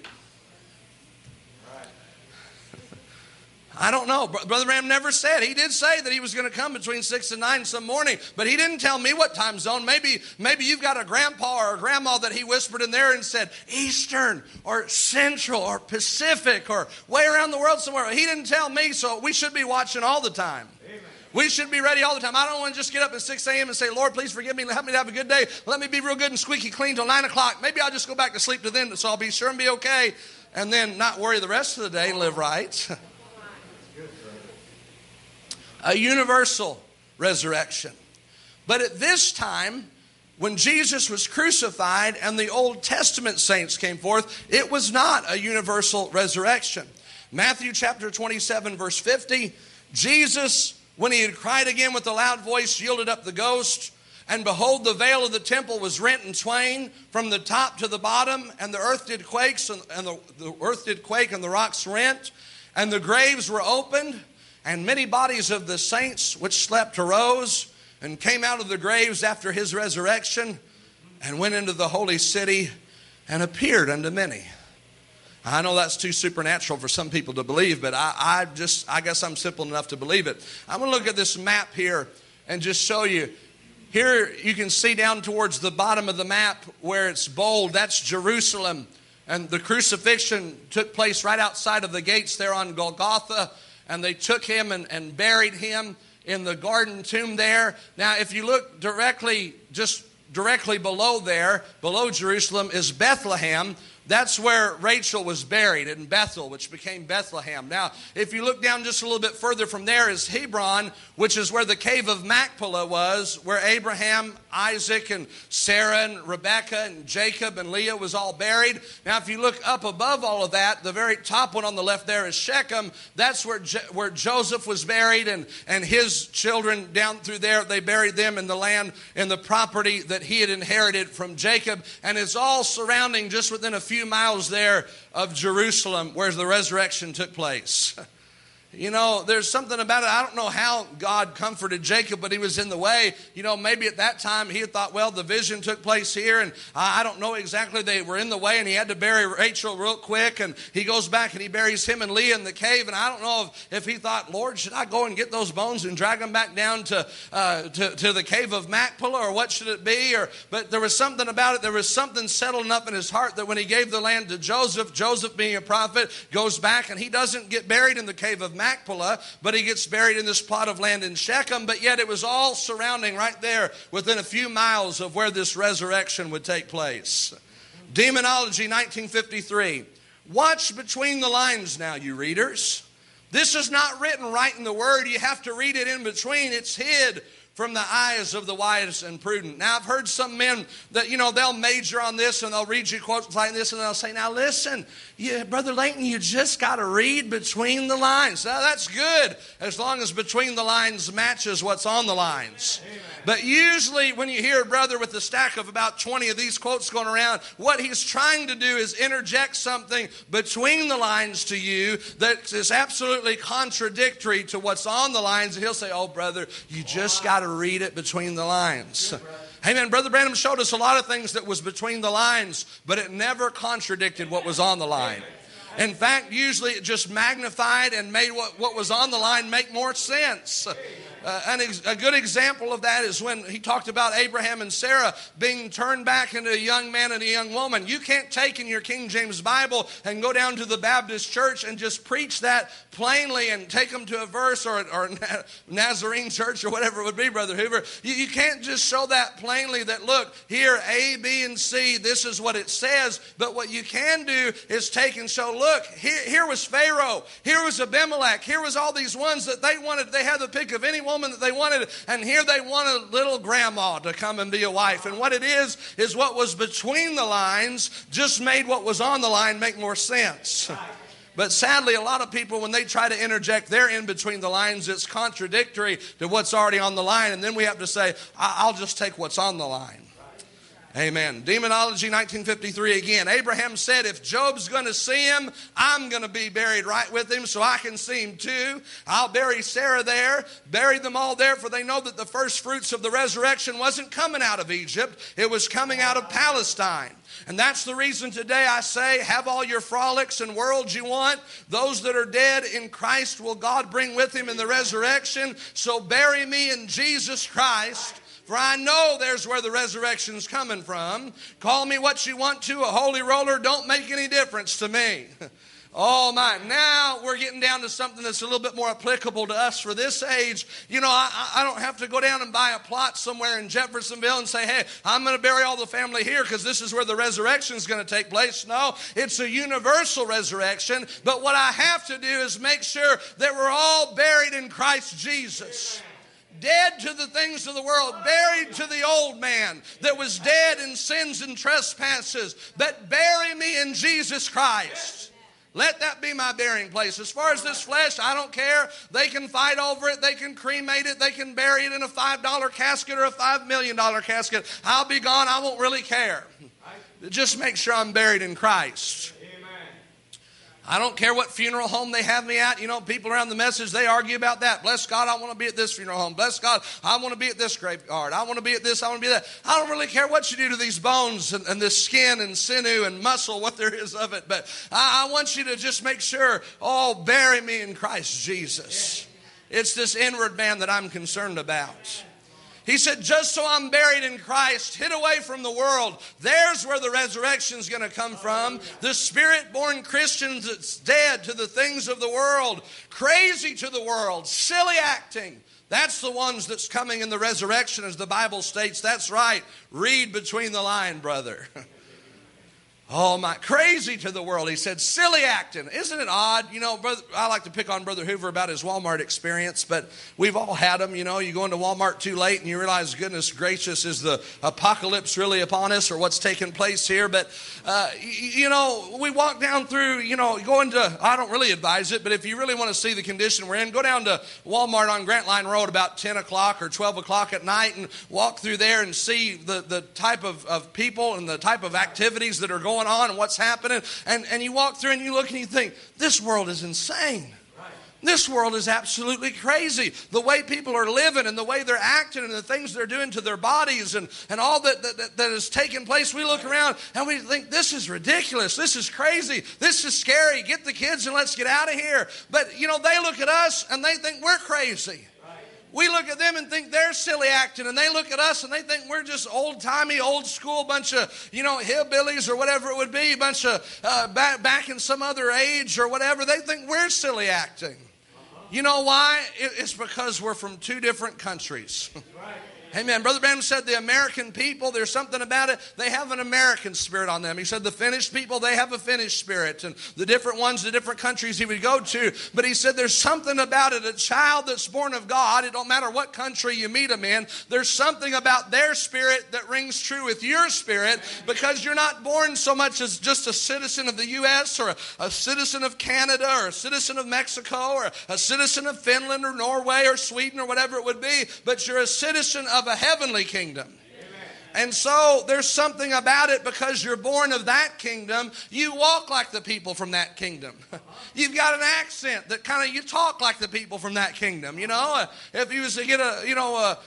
I don't know. Brother Branham never said. He did say that he was going to come between 6 and 9 some morning, but he didn't tell me what time zone. Maybe you've got a grandpa or a grandma that he whispered in there and said Eastern or Central or Pacific or way around the world somewhere. He didn't tell me, so we should be watching all the time. Amen. We should be ready all the time. I don't want to just get up at 6 a.m. and say, Lord, please forgive me. Help me to have a good day. Let me be real good and squeaky clean till 9 o'clock. Maybe I'll just go back to sleep to then, so I'll be sure and be okay, and then not worry the rest of the day and live right. A universal resurrection. But at this time, when Jesus was crucified and the Old Testament saints came forth, it was not a universal resurrection. Matthew chapter 27, verse 50, Jesus, when he had cried again with a loud voice, yielded up the ghost. And behold, the veil of the temple was rent in twain from the top to the bottom, and the earth did quake, and the earth did quake, and the rocks rent, and the graves were opened. And many bodies of the saints which slept arose and came out of the graves after his resurrection and went into the holy city and appeared unto many. I know that's too supernatural for some people to believe, but I guess I'm simple enough to believe it. I'm going to look at this map here and just show you. Here you can see down towards the bottom of the map where it's bold. That's Jerusalem. And the crucifixion took place right outside of the gates there on Golgotha. And they took him and buried him in the garden tomb there. Now, if you look directly below there, below Jerusalem, is Bethlehem. That's where Rachel was buried, in Bethel, which became Bethlehem. Now, if you look down just a little bit further from there is Hebron, which is where the cave of Machpelah was, where Abraham, Isaac, and Sarah, and Rebekah, and Jacob, and Leah was all buried. Now, if you look up above all of that, the very top one on the left there is Shechem. That's where Joseph was buried, and his children down through there, they buried them in the land, in the property that he had inherited from Jacob. And it's all surrounding just within a few miles there of Jerusalem where the resurrection took place. You know, there's something about it. I don't know how God comforted Jacob, but he was in the way. You know, maybe at that time he had thought, well, the vision took place here, and I don't know exactly. They were in the way, and he had to bury Rachel real quick, and he goes back and he buries him and Leah in the cave, and I don't know if he thought, Lord, should I go and get those bones and drag them back down to the cave of Machpelah, or what should it be? But there was something about it. There was something settled up in his heart that when he gave the land to Joseph, Joseph being a prophet, goes back, and he doesn't get buried in the cave of Machpelah, but he gets buried in this plot of land in Shechem. But yet it was all surrounding right there within a few miles of where this resurrection would take place. Demonology 1953. Watch between the lines now, you readers. This is not written right in the Word. You have to read it in between. It's hid from the eyes of the wise and prudent. Now, I've heard some men that, they'll major on this and they'll read you quotes like this and they'll say, now listen, Brother Layton, you just got to read between the lines. Now, that's good as long as between the lines matches what's on the lines. Amen. But usually when you hear a brother with a stack of about 20 of these quotes going around, what he's trying to do is interject something between the lines to you that is absolutely contradictory to what's on the lines. And he'll say, oh, brother, you just got to read it between the lines. Amen. Brother Branham showed us a lot of things that was between the lines, but it never contradicted what was on the line. In fact, usually it just magnified and made what was on the line make more sense. A good example of that is when he talked about Abraham and Sarah being turned back into a young man and a young woman. You can't take in your King James Bible and go down to the Baptist church and just preach that plainly and take them to a verse or Nazarene church or whatever it would be, Brother Hoover. You can't just show that plainly that, look, here, A, B, and C, this is what it says. But what you can do is take and show, look, here was Pharaoh. Here was Abimelech. Here was all these ones that they wanted. They had the pick of any woman that they wanted, and here they wanted little grandma to come and be a wife. And what it is what was between the lines just made what was on the line make more sense. But sadly, a lot of people, when they try to interject their in between the lines, it's contradictory to what's already on the line. And then we have to say, I'll just take what's on the line. Amen. Demonology, 1953 again. Abraham said, if Job's going to see him, I'm going to be buried right with him so I can see him too. I'll bury Sarah there, bury them all there, for they know that the first fruits of the resurrection wasn't coming out of Egypt. It was coming out of Palestine. And that's the reason today I say, have all your frolics and worlds you want. Those that are dead in Christ will God bring with him in the resurrection. So bury me in Jesus Christ. For I know there's where the resurrection's coming from. Call me what you want to, a holy roller, don't make any difference to me. Oh my, now we're getting down to something that's a little bit more applicable to us for this age. I don't have to go down and buy a plot somewhere in Jeffersonville and say, hey, I'm going to bury all the family here because this is where the resurrection is going to take place. No, it's a universal resurrection. But what I have to do is make sure that we're all buried in Christ Jesus. Dead to the things of the world, buried to the old man that was dead in sins and trespasses, but bury me in Jesus Christ. Let that be my burying place. As far as this flesh, I don't care. They can fight over it. They can cremate it. They can bury it in a $5 casket or a $5 million casket. I'll be gone. I won't really care. Just make sure I'm buried in Christ. I don't care what funeral home they have me at. People around the message, they argue about that. Bless God, I want to be at this funeral home. Bless God, I want to be at this graveyard. I want to be at this, I want to be that. I don't really care what you do to these bones and this skin and sinew and muscle, what there is of it. But I want you to just make sure, bury me in Christ Jesus. It's this inward man that I'm concerned about. He said, just so I'm buried in Christ, hid away from the world. There's where the resurrection is going to come from. The Spirit-born Christians that's dead to the things of the world, crazy to the world, silly acting. That's the ones that's coming in the resurrection, as the Bible states. That's right. Read between the line, brother. Oh my, crazy to the world. He said, silly acting. Isn't it odd? Brother, I like to pick on Brother Hoover about his Walmart experience, but we've all had them. You go into Walmart too late and you realize, goodness gracious, is the apocalypse really upon us or what's taking place here? But, we walk down through, go into, I don't really advise it, but if you really want to see the condition we're in, go down to Walmart on Grant Line Road about 10 o'clock or 12 o'clock at night and walk through there and see the type of people and the type of activities that are going on and what's happening, and you walk through and you look and you think, this world is insane. This world is absolutely crazy. The way people are living and the way they're acting and the things they're doing to their bodies and all that is taking place, we look around and we think, this is ridiculous. This is crazy. This is scary. Get the kids and let's get out of here. But, they look at us and they think we're crazy. We look at them and think they're silly acting, and they look at us and they think we're just old-timey, old-school bunch of, hillbillies or whatever it would be, a bunch of back in some other age or whatever. They think we're silly acting. You know why? It's because we're from two different countries. Amen. Brother Branham said the American people, there's something about it, they have an American spirit on them. He said the Finnish people, they have a Finnish spirit. And the different ones, the different countries he would go to. But he said there's something about it, a child that's born of God, it don't matter what country you meet them in, there's something about their spirit that rings true with your spirit, because you're not born so much as just a citizen of the U.S. or a citizen of Canada or a citizen of Mexico or a citizen of Finland or Norway or Sweden or whatever it would be, but you're a citizen of a heavenly kingdom. And so there's something about it, because you're born of that kingdom, you walk like the people from that kingdom. You've got an accent that kind of, you talk like the people from that kingdom. You know, if you was to get a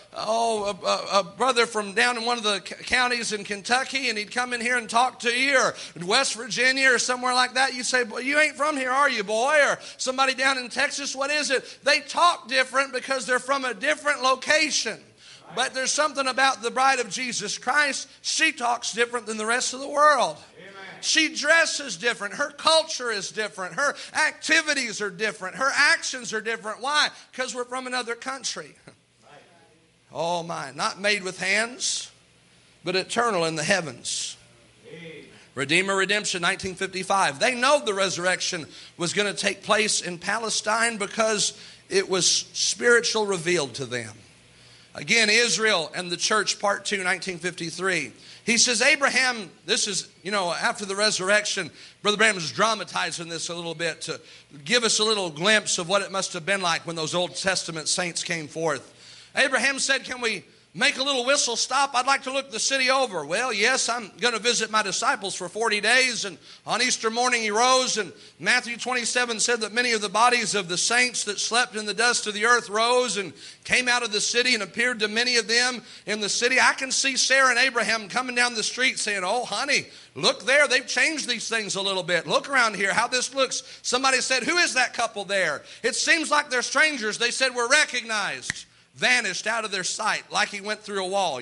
brother from down in one of the counties in Kentucky, and he'd come in here and talk to you, or West Virginia or somewhere like that, you say, well, you ain't from here, are you, boy? Or somebody down in Texas, what is it? They talk different because they're from a different location. But there's something about the bride of Jesus Christ. She talks different than the rest of the world. Amen. She dresses different. Her culture is different. Her activities are different. Her actions are different. Why? Because we're from another country. Right. Oh my, not made with hands, but eternal in the heavens. Redeemer Redemption, 1955. They know the resurrection was going to take place in Palestine because it was spiritual revealed to them. Again, Israel and the church, part 2, 1953. He says, Abraham, this is, after the resurrection, Brother Branham is dramatizing this a little bit to give us a little glimpse of what it must have been like when those Old Testament saints came forth. Abraham said, can we make a little whistle stop? I'd like to look the city over. Well, yes, I'm going to visit my disciples for 40 days. And on Easter morning he rose, and Matthew 27 said that many of the bodies of the saints that slept in the dust of the earth rose and came out of the city and appeared to many of them in the city. I can see Sarah and Abraham coming down the street saying, oh, honey, look there. They've changed these things a little bit. Look around here, how this looks. Somebody said, who is that couple there? It seems like they're strangers. They said, we're recognized. Vanished out of their sight like he went through a wall,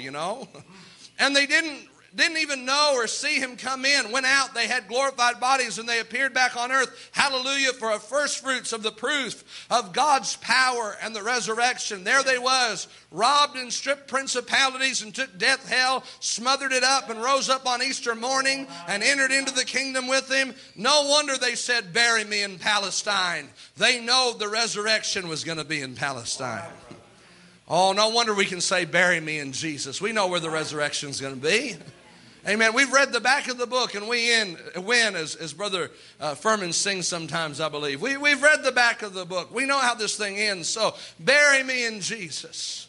And they didn't even know or see him come in. Went out, they had glorified bodies, and they appeared back on earth. Hallelujah, for a first fruits of the proof of God's power and the resurrection. There they was, robbed and stripped principalities and took death, hell, smothered it up, and rose up on Easter morning and entered into the kingdom with him. No wonder they said, bury me in Palestine. They know the resurrection was going to be in Palestine. Oh, no wonder we can say, bury me in Jesus. We know where the resurrection is going to be. Amen. We've read the back of the book, and we win, as Brother Furman sings sometimes, I believe. We've read the back of the book. We know how this thing ends. So, bury me in Jesus.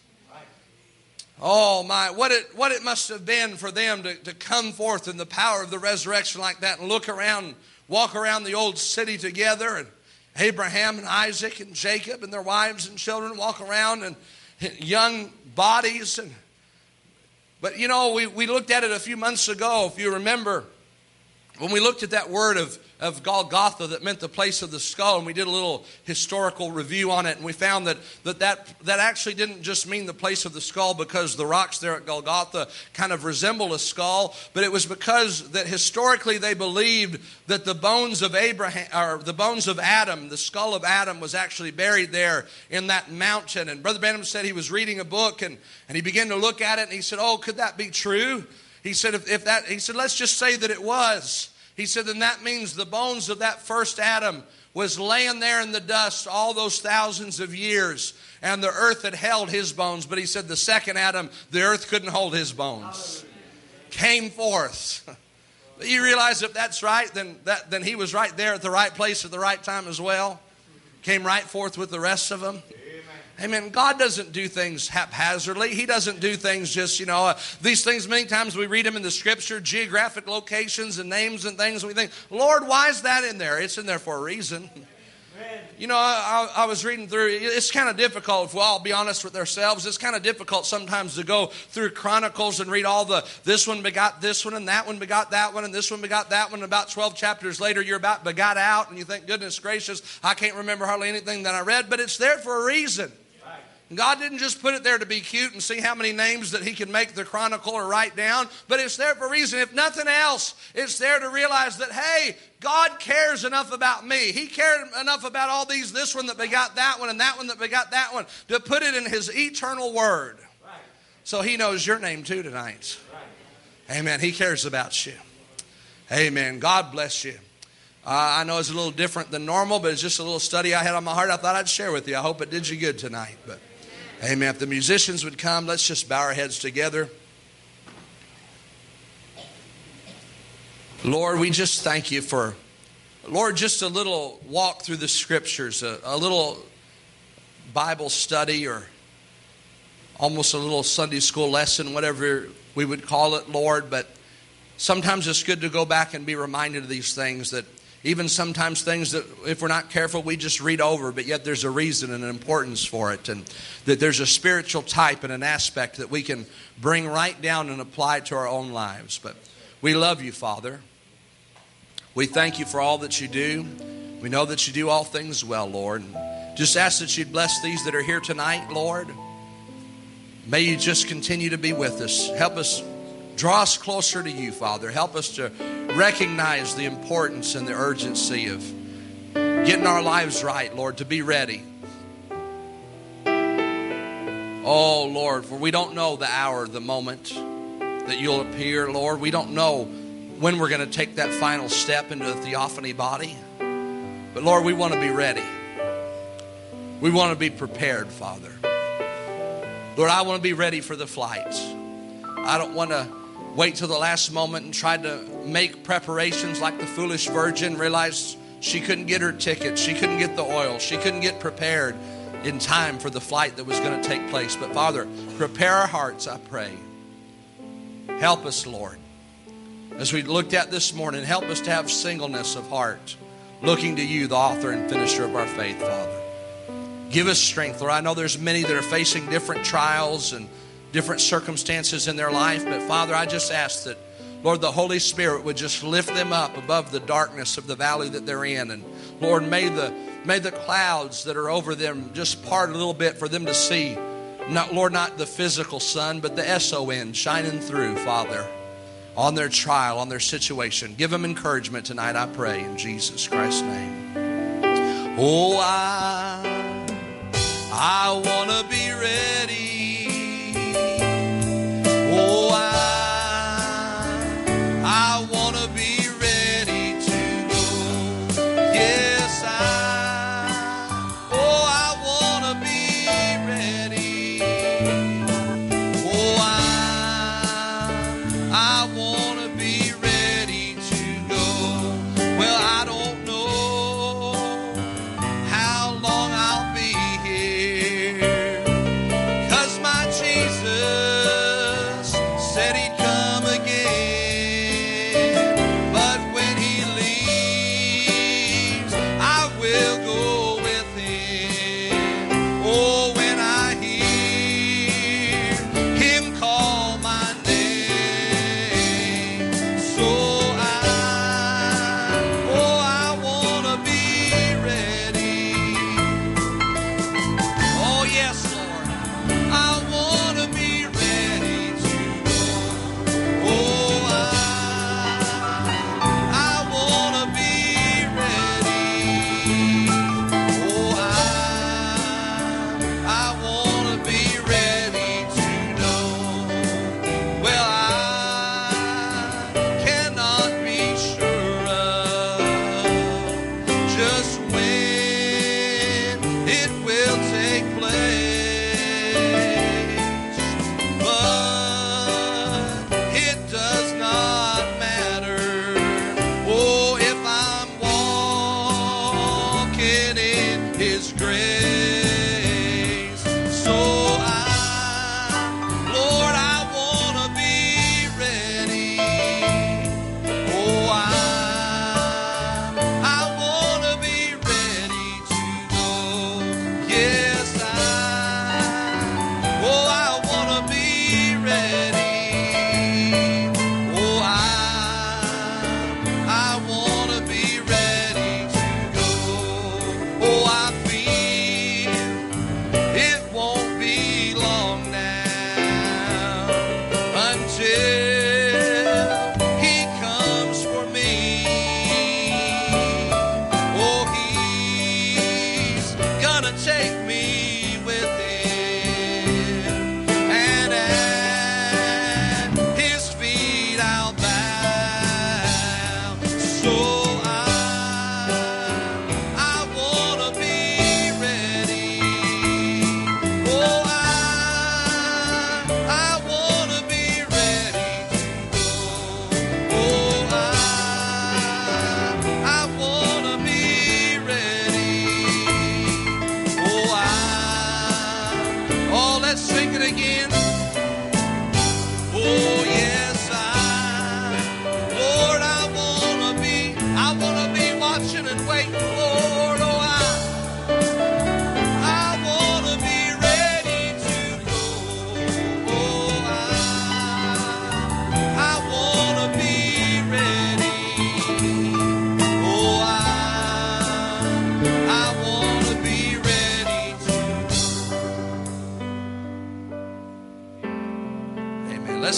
Oh, my, what it must have been for them to come forth in the power of the resurrection like that and look around, walk around the old city together, and Abraham and Isaac and Jacob and their wives and children walk around, and young bodies. But we looked at it a few months ago, if you remember, when we looked at that word of Golgotha that meant the place of the skull, and we did a little historical review on it, and we found that actually didn't just mean the place of the skull because the rocks there at Golgotha kind of resemble a skull, but it was because that historically they believed that the bones of Abraham, or the bones of Adam, the skull of Adam, was actually buried there in that mountain. And Brother Branham said he was reading a book, and he began to look at it, and he said, oh, could that be true? He said, he said, let's just say that it was. He said, then that means the bones of that first Adam was laying there in the dust all those thousands of years, and the earth had held his bones. But he said the second Adam, the earth couldn't hold his bones. Came forth. You realize if that's right, then he was right there at the right place at the right time as well. Came right forth with the rest of them. Amen. God doesn't do things haphazardly. He doesn't do things just, these things, many times we read them in the scripture, geographic locations and names and things, and we think, Lord, why is that in there? It's in there for a reason. I was reading through, it's kind of difficult, if we'll all be honest with ourselves, it's kind of difficult sometimes to go through Chronicles and read all this one begot this one, and that one begot that one, and this one begot that one, and about 12 chapters later you're about begot out, and you think, goodness gracious, I can't remember hardly anything that I read, but it's there for a reason. God didn't just put it there to be cute and see how many names that he could make the chronicle or write down, but it's there for a reason. If nothing else, it's there to realize that, hey, God cares enough about me. He cared enough about all these, this one that begot that one and that one that begot that one, to put it in his eternal word. So He knows your name too tonight. Amen. He cares about you. Amen. God bless you. I know it's a little different than normal, but it's just a little study I had on my heart. I thought I'd share with you. I hope it did you good tonight. But amen. If the musicians would come, let's just bow our heads together. Lord, we just thank you for, Lord, just a little walk through the scriptures, a little Bible study, or almost a little Sunday school lesson, whatever we would call it, Lord. But sometimes it's good to go back and be reminded of these things, that even sometimes things that if we're not careful we just read over, but yet there's a reason and an importance for it, and that there's a spiritual type and an aspect that we can bring right down and apply to our own lives. But we love you, Father. We thank you for all that you do. We know that you do all things well, Lord. And just ask that you'd bless these that are here tonight, Lord. May you just continue to be with us. Help us, draw us closer to you, Father. Help us to recognize the importance and the urgency of getting our lives right, Lord, to be ready. Oh, Lord, for we don't know the hour, the moment that you'll appear, Lord. We don't know when we're going to take that final step into the theophany body. But, Lord, we want to be ready. We want to be prepared, Father. Lord, I want to be ready for the flight. I don't want to wait till the last moment and try to make preparations like the foolish virgin, realized she couldn't get her ticket, she couldn't get the oil, she couldn't get prepared in time for the flight that was going to take place. But Father, prepare our hearts, I pray. Help us, Lord. As we looked at this morning, help us to have singleness of heart, looking to you, the author and finisher of our faith, Father. Give us strength, Lord. I know there's many that are facing different trials and different circumstances in their life. But Father, I just ask that, Lord, the Holy Spirit would just lift them up above the darkness of the valley that they're in. And Lord, may the clouds that are over them just part a little bit for them to see, not the physical sun, but the S-O-N shining through, Father, on their trial, on their situation. Give them encouragement tonight, I pray, in Jesus Christ's name. Oh, I want to be ready. Oh, I want to be ready to go. Yes, I want to be ready. Oh, I want to be ready to go. Well, I don't know how long I'll be here, 'cause my Jesus said he'd come again. But when he leaves, I will go with him. Oh, when I hear him call my name. So I want to be ready. Oh, yes, Lord. I want to be ready to go. Oh, I want to be ready. Oh, I want to be ready to know. Well, I cannot be sure of just when it will take place, but it does not matter. Oh, if I'm walking in his grace. So Lord, I want to be ready. Oh, I want to be ready to go. Yes, I want to be ready. Oh, I want to be ready to go. Oh, I feel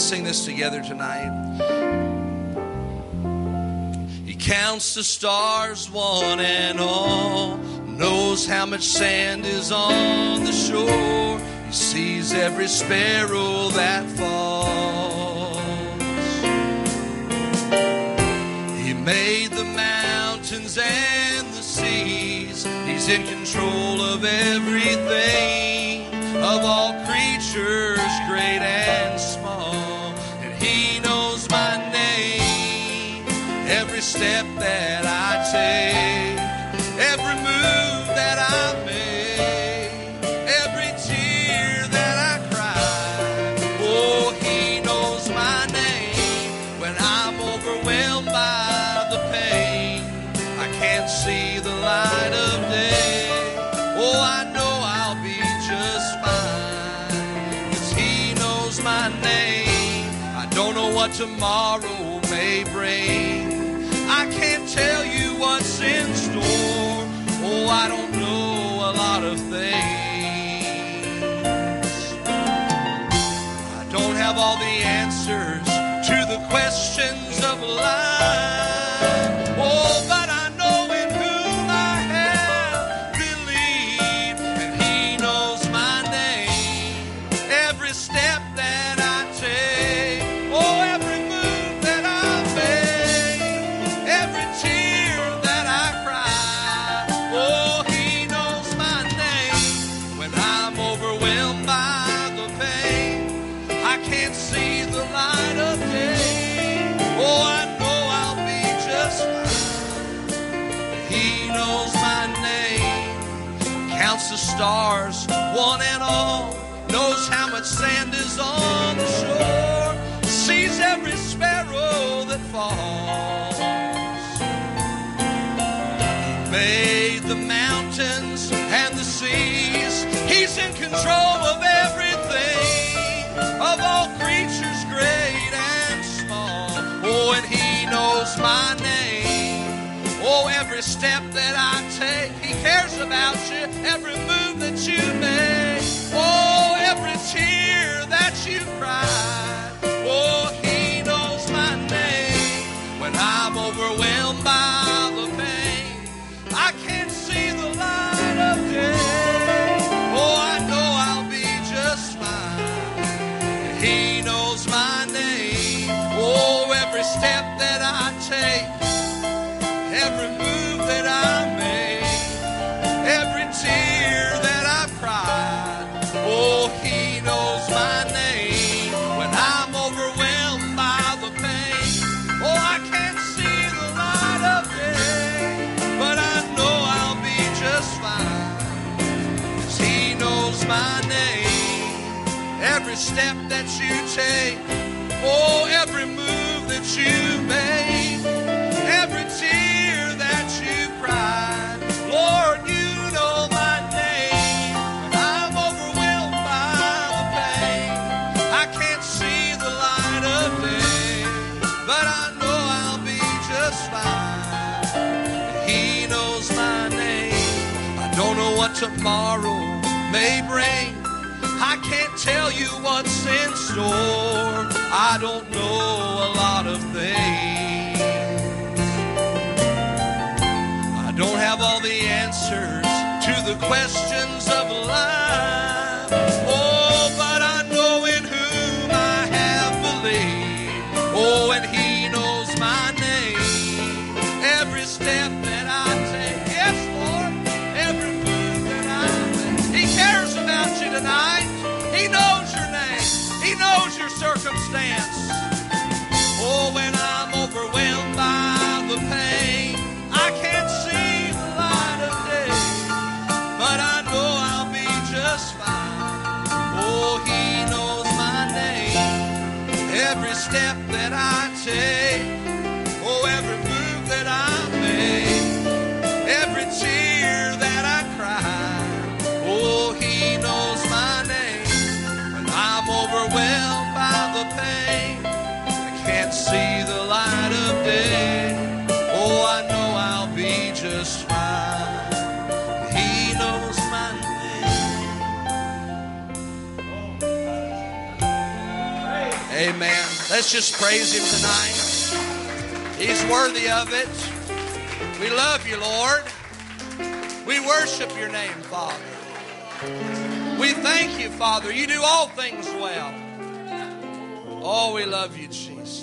sing this together tonight? He counts the stars one and all, knows how much sand is on the shore. He sees every sparrow that falls. He made the mountains and the seas. He's in control of everything, of all creatures great and small. And He knows my name, every step that I take, every move that I make, every tear that I cry. Oh, He knows my name. When I'm overwhelmed by the pain, I can't see the light of day. Oh, I know I'll be just fine, 'cause He knows my name. I don't know what tomorrow may bring. I can't tell you what's in store. Oh, I don't know a lot of things. I don't have all the answers to the questions of life. Oh, but I know in whom I have believed, and He knows my name, every step that I take, oh, every move that I make, every tear that I cry. Oh, He knows my name. When I'm overwhelmed by the pain, I can't see the light of day. Oh, I know I'll be just fine. He knows my name. Counts the stars, one and all, knows how much sand is on the shore, sees every sparrow that falls. He made the mountains and the seas. He's in control of everything, of all creatures great and small. Oh, and He knows my name. Oh, every step that I take, He cares about you. Every move that you make, oh, every tear that you cry. Oh, He knows my name. When I'm overwhelmed by the pain, I can't see the light of day. Oh, I know I'll be just fine. He knows my name. Oh, every step that I take, every move that I make, every tear that I've cried. Oh, He knows my name. When I'm overwhelmed by the pain, oh, I can't see the light of day, but I know I'll be just fine, 'cause He knows my name. Every step that you take, oh, every move that you make, every tear that you cry. Lord, You know my name. When I'm overwhelmed by the pain, I can't see the light of day, but I know I'll be just fine. He knows my name. I don't know what tomorrow may bring. I can't tell you what's in store. I don't know a lot of things. I don't have all the answers to the questions of life. Oh, but I know in whom I have believed. Oh, and He knows my name. Every step that I take, yes, Lord, every move that I make. He cares about you tonight. He knows your name. He knows your circumstance. Oh, when I'm overwhelmed by the pain, I can't see the light of day, but I know I'll be just fine. Oh, He knows my name. Every step that I take, oh, every move that I make, every tear that I cry. Oh, He knows my name. When I'm overwhelmed by the pain, I can't see the light of day. Oh, I know I'll be just fine. He knows my name. Amen. Let's just praise Him tonight. He's worthy of it. We love you, Lord. We worship your name, Father. We thank you, Father. You do all things well. Oh, we love you, Jesus.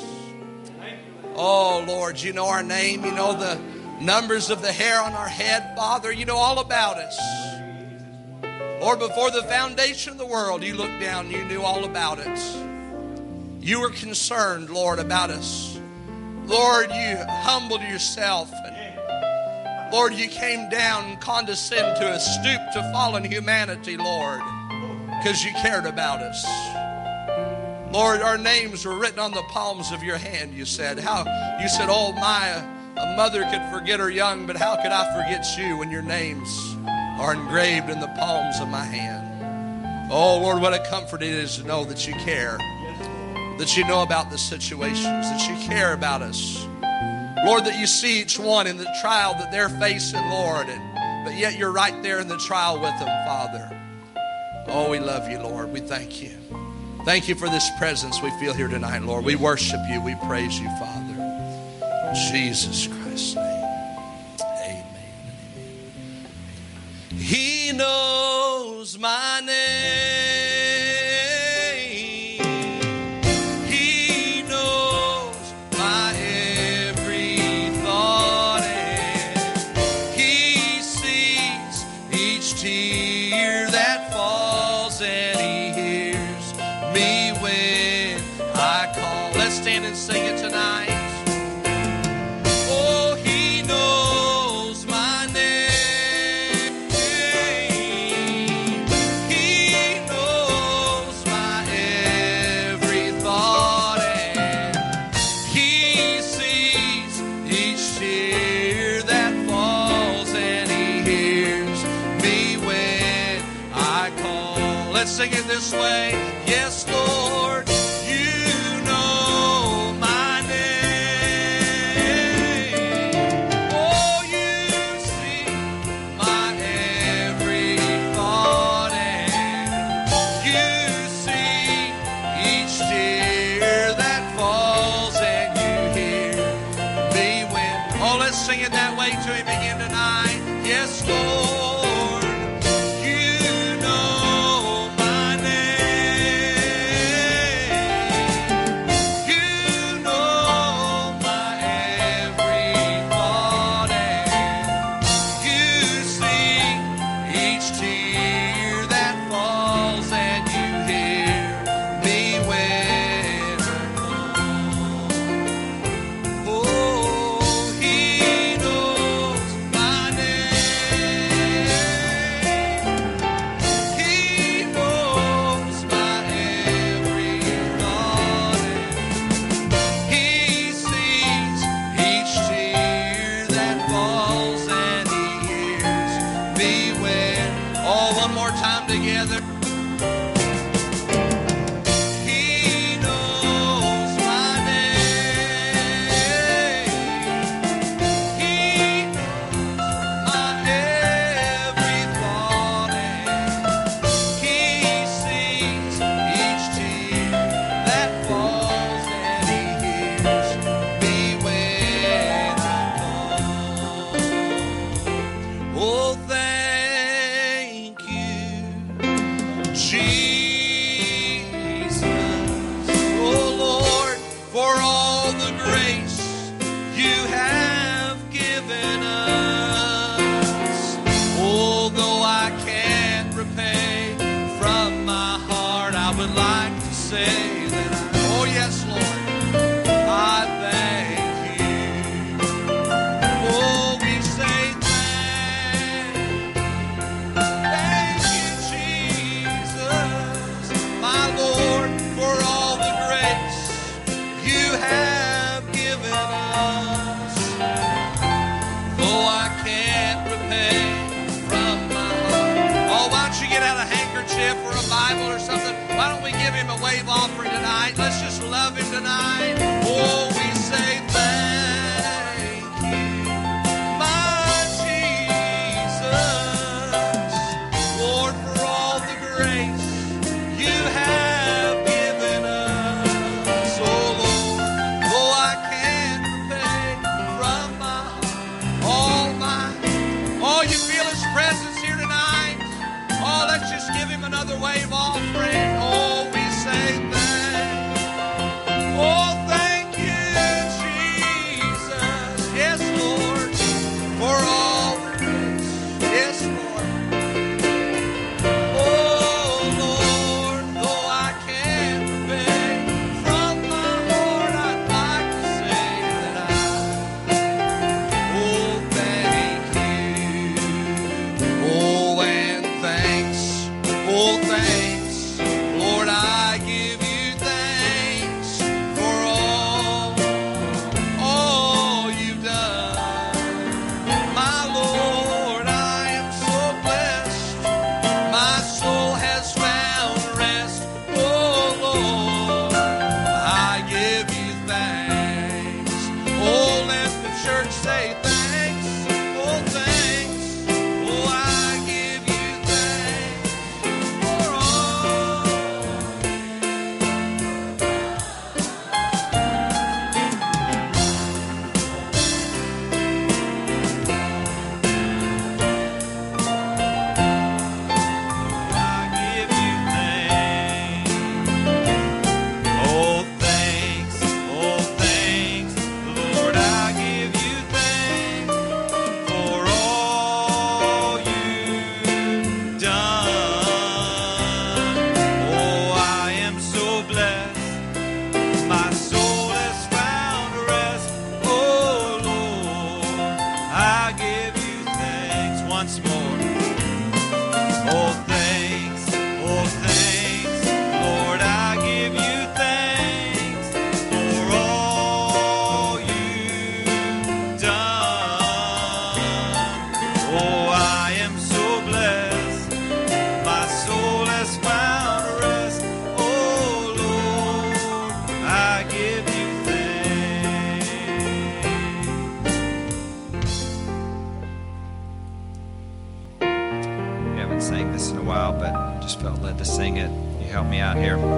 Oh, Lord, you know our name. You know the numbers of the hair on our head, Father. You know all about us. Lord, before the foundation of the world, you looked down, you knew all about it. You were concerned, Lord, about us. Lord, you humbled yourself. And Lord, you came down and condescended to us, stooped to fallen humanity, Lord, because you cared about us. Lord, our names were written on the palms of your hand, you said. You said, oh, a mother could forget her young, but how could I forget you when your names are engraved in the palms of my hand? Oh, Lord, what a comfort it is to know that you care, that you know about the situations, that you care about us. Lord, that you see each one in the trial that they're facing, Lord, but yet you're right there in the trial with them, Father. Oh, we love you, Lord. We thank you. Thank you for this presence we feel here tonight, Lord. We worship you. We praise you, Father. In Jesus Christ's name. Amen. He knows my name. He knows my every thought, and he sees each tear that falls, and he hears me when I call. Let's stand and sing it tonight. Oh, he knows my name. He knows my every thought, and he sees each tear that falls, and he hears me when I call. Let's sing it this way. Yes, Lord, you know my name. Oh, you see my every thought, and you see each tear that falls, and you hear me when. Oh, let's sing it that way to him again tonight. Yes, Lord, you know my name. You know my every thought, and you see each tear that falls, and you hear me when I call. Oh, he knows my name. He knows my every thought, and he sees each tear that falls, and he hears me when. Oh, one more time together. He knows my name. He knows my every thought, and he sees each tear that falls, and he hears me when I call. Oh, thank you, Jesus. Oh, Lord, for all the grace you have given us. Although I can't repay from my heart, I would like to say that oh yes, Lord, I thank you. Oh, we say thank you, Jesus, my Lord, for all the grace you have given us. Though I can't repay from my heart. Oh, why don't you get out a handkerchief or a Bible or something? Why don't we give him a wave offering tonight? Let's just love him tonight. Oh, we say thank you, my Jesus, Lord, for all the grace you have given us. Oh, another wave offering. Oh, we say thanks. Oh, thank you, Jesus. Yes, Lord, for all the grace. Yes, Lord. Oh, Lord, though I can't obey, from my heart I'd like to say that oh, thank you. Oh, and thanks. Oh, thanks. Lord, I give you thanks for all you've done. My Lord, I am so blessed. My soul has found rest. Oh, Lord, I give you thanks. Oh, let the church say thanks. Oh, thanks. Oh, I give you thanks for all. I give you thanks. Oh, thanks. Oh, thanks. Lord, I give you thanks for all you've done. Oh, I am so blessed. My soul has found rest. Oh, Lord, I give you thanks once more. Oh, thanks. Oh, thanks. Lord, I give you thanks for all you've done. Oh, I am so blessed. My soul has found rest. Oh, Lord, I give you thanks. We haven't sang this in a while, but just felt led to sing it. You help me out here.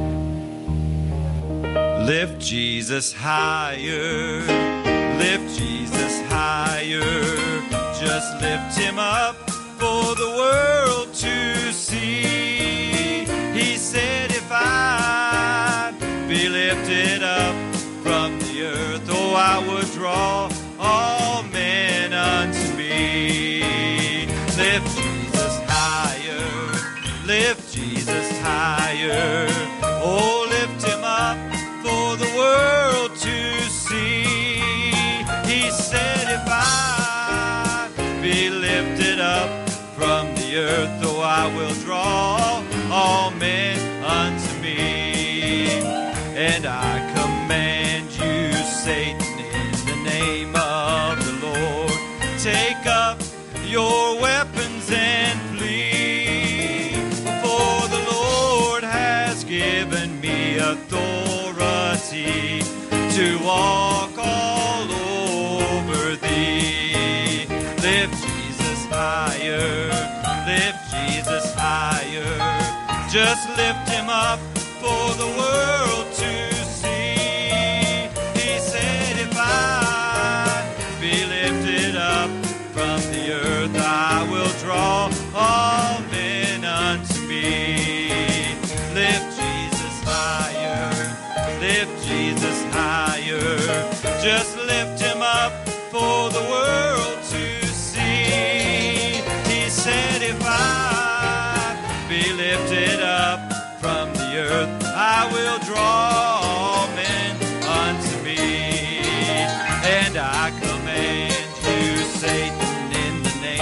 Lift Jesus higher, lift Jesus higher, just lift him up for the world to see. He said, if I be lifted up from the earth, oh, I would draw all men unto me. Lift Jesus higher, lift Jesus higher, oh, lift him up for the world to see. He said, if I be lifted up from the earth, oh, I will draw all men unto me. And I command you, Satan, in the name of the Lord, take up your weapons and flee. For the Lord has given me authority to walk all over thee. Lift Jesus higher, lift Jesus higher, just lift him up for the world to see. He said, if I be lifted up from the earth, I will draw all men unto me. Lift Jesus higher, lift Jesus higher, just lift him up for the world to see. He said, if I be lifted up from the earth, I will draw all men unto me. And I command you, Satan, in the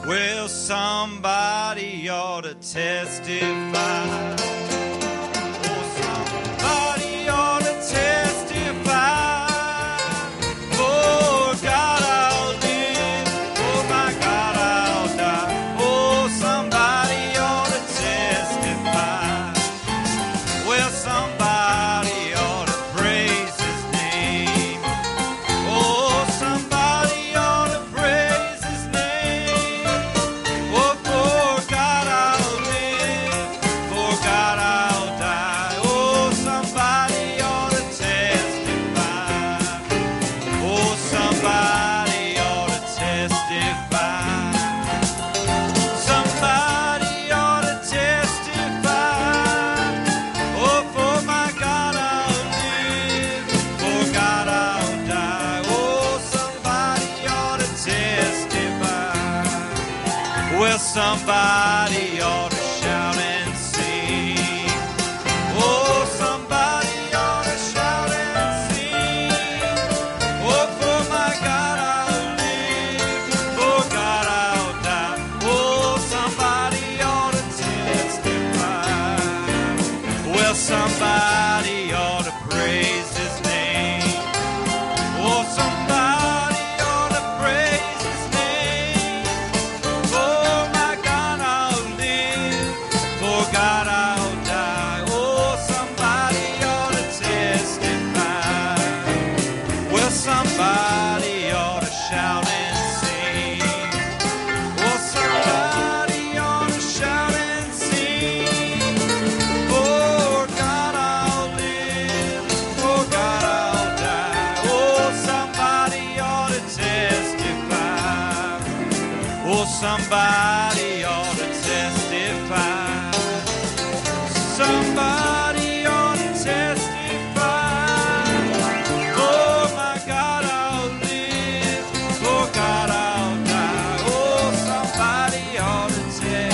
Well, somebody ought to testify. Oh, somebody ought to testify. For God I'll live, for my God I'll die. Oh, somebody ought to testify. Well, somebody ought to praise His name. Oh, somebody ought to praise His name. Oh, for God I'll live, for God I'll die. Oh, somebody ought to testify. Oh, somebody ought to testify. Somebody ought to testify. Oh, for my God I'll live, for God I'll die. Oh, somebody ought to testify. Well, somebody ought to shout and sing. Oh, somebody ought to shout and sing. Oh, for my God I'll live, for God I'll die. Oh, somebody ought to testify. Well, somebody ought to praise His name. Oh, somebody ought to praise His name. For my God I'll live, for God I'll die. Oh, somebody ought to testify. Well, somebody ought to shout and sing. Oh, somebody ought to shout and sing. For God I'll live, for God I'll die. Oh, somebody ought to testify. Oh, somebody ought to testify. Somebody ought to testify. Oh, my God I'll live, for God I'll die. Oh, somebody ought to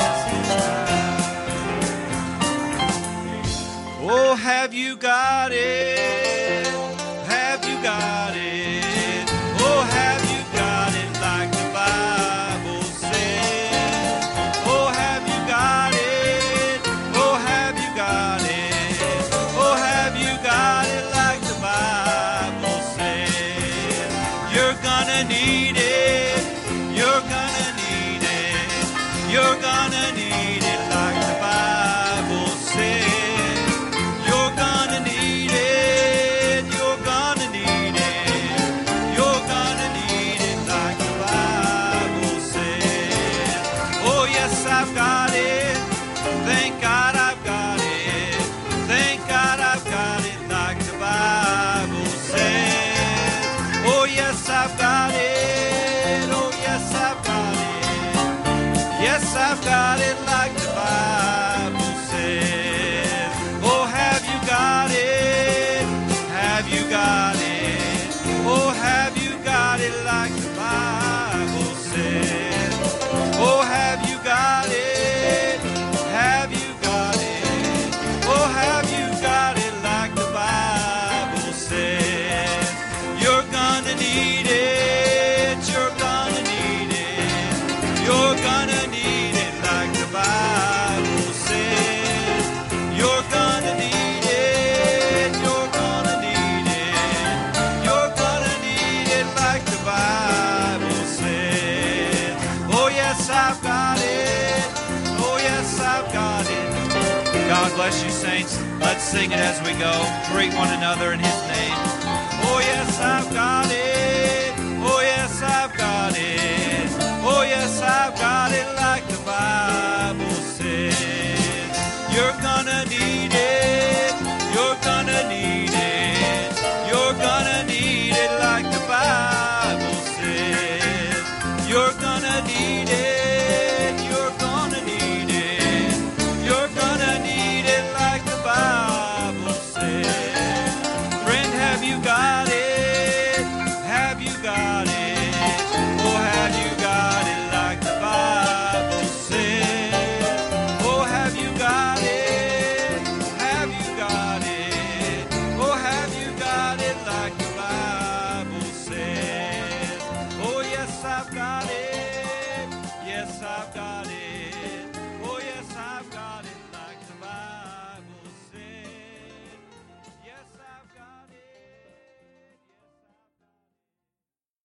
testify. Oh, have you got it? Have you got it? Oh, have you got it like the Bible says? Oh, have you got it? Oh, have you got it? Oh, have you got it like the Bible says? You're gonna need it. You're gonna need it. You're gonna need it like the Bible says. You're gonna need it. You're gonna need it. You're gonna need it like the Bible says. Oh, yes, I've got it. Thank God I've got it. Thank God I've got it like the Bible says. Oh, yes, I've got it. Oh, yes, I've got it. Yes, I've got it like the Bible says. Oh, have you got it? Have you got it? Oh, have you got it like the Bible says? Oh, have you got it? Have you got it? Oh, have you got it like the Bible says? You're gonna need it. You're gonna need it. You're gonna need it like the Bible says. You're gonna need it. You're gonna need it. You're gonna need it like the Bible says. Oh, yes, I've got it. Oh, yes, I've got it. God bless you, saints. Let's sing it as we go. Greet one another in His name. Oh, yes, I've got it. Oh, yes, I've got it. Oh, yes, I've got it like the Bible says. You're gonna need it. You're gonna need it. You're gonna need it like the Bible says. You're gonna need it. You're gonna need it. You're gonna need it like the Bible says. Friend, have you got it? Have you got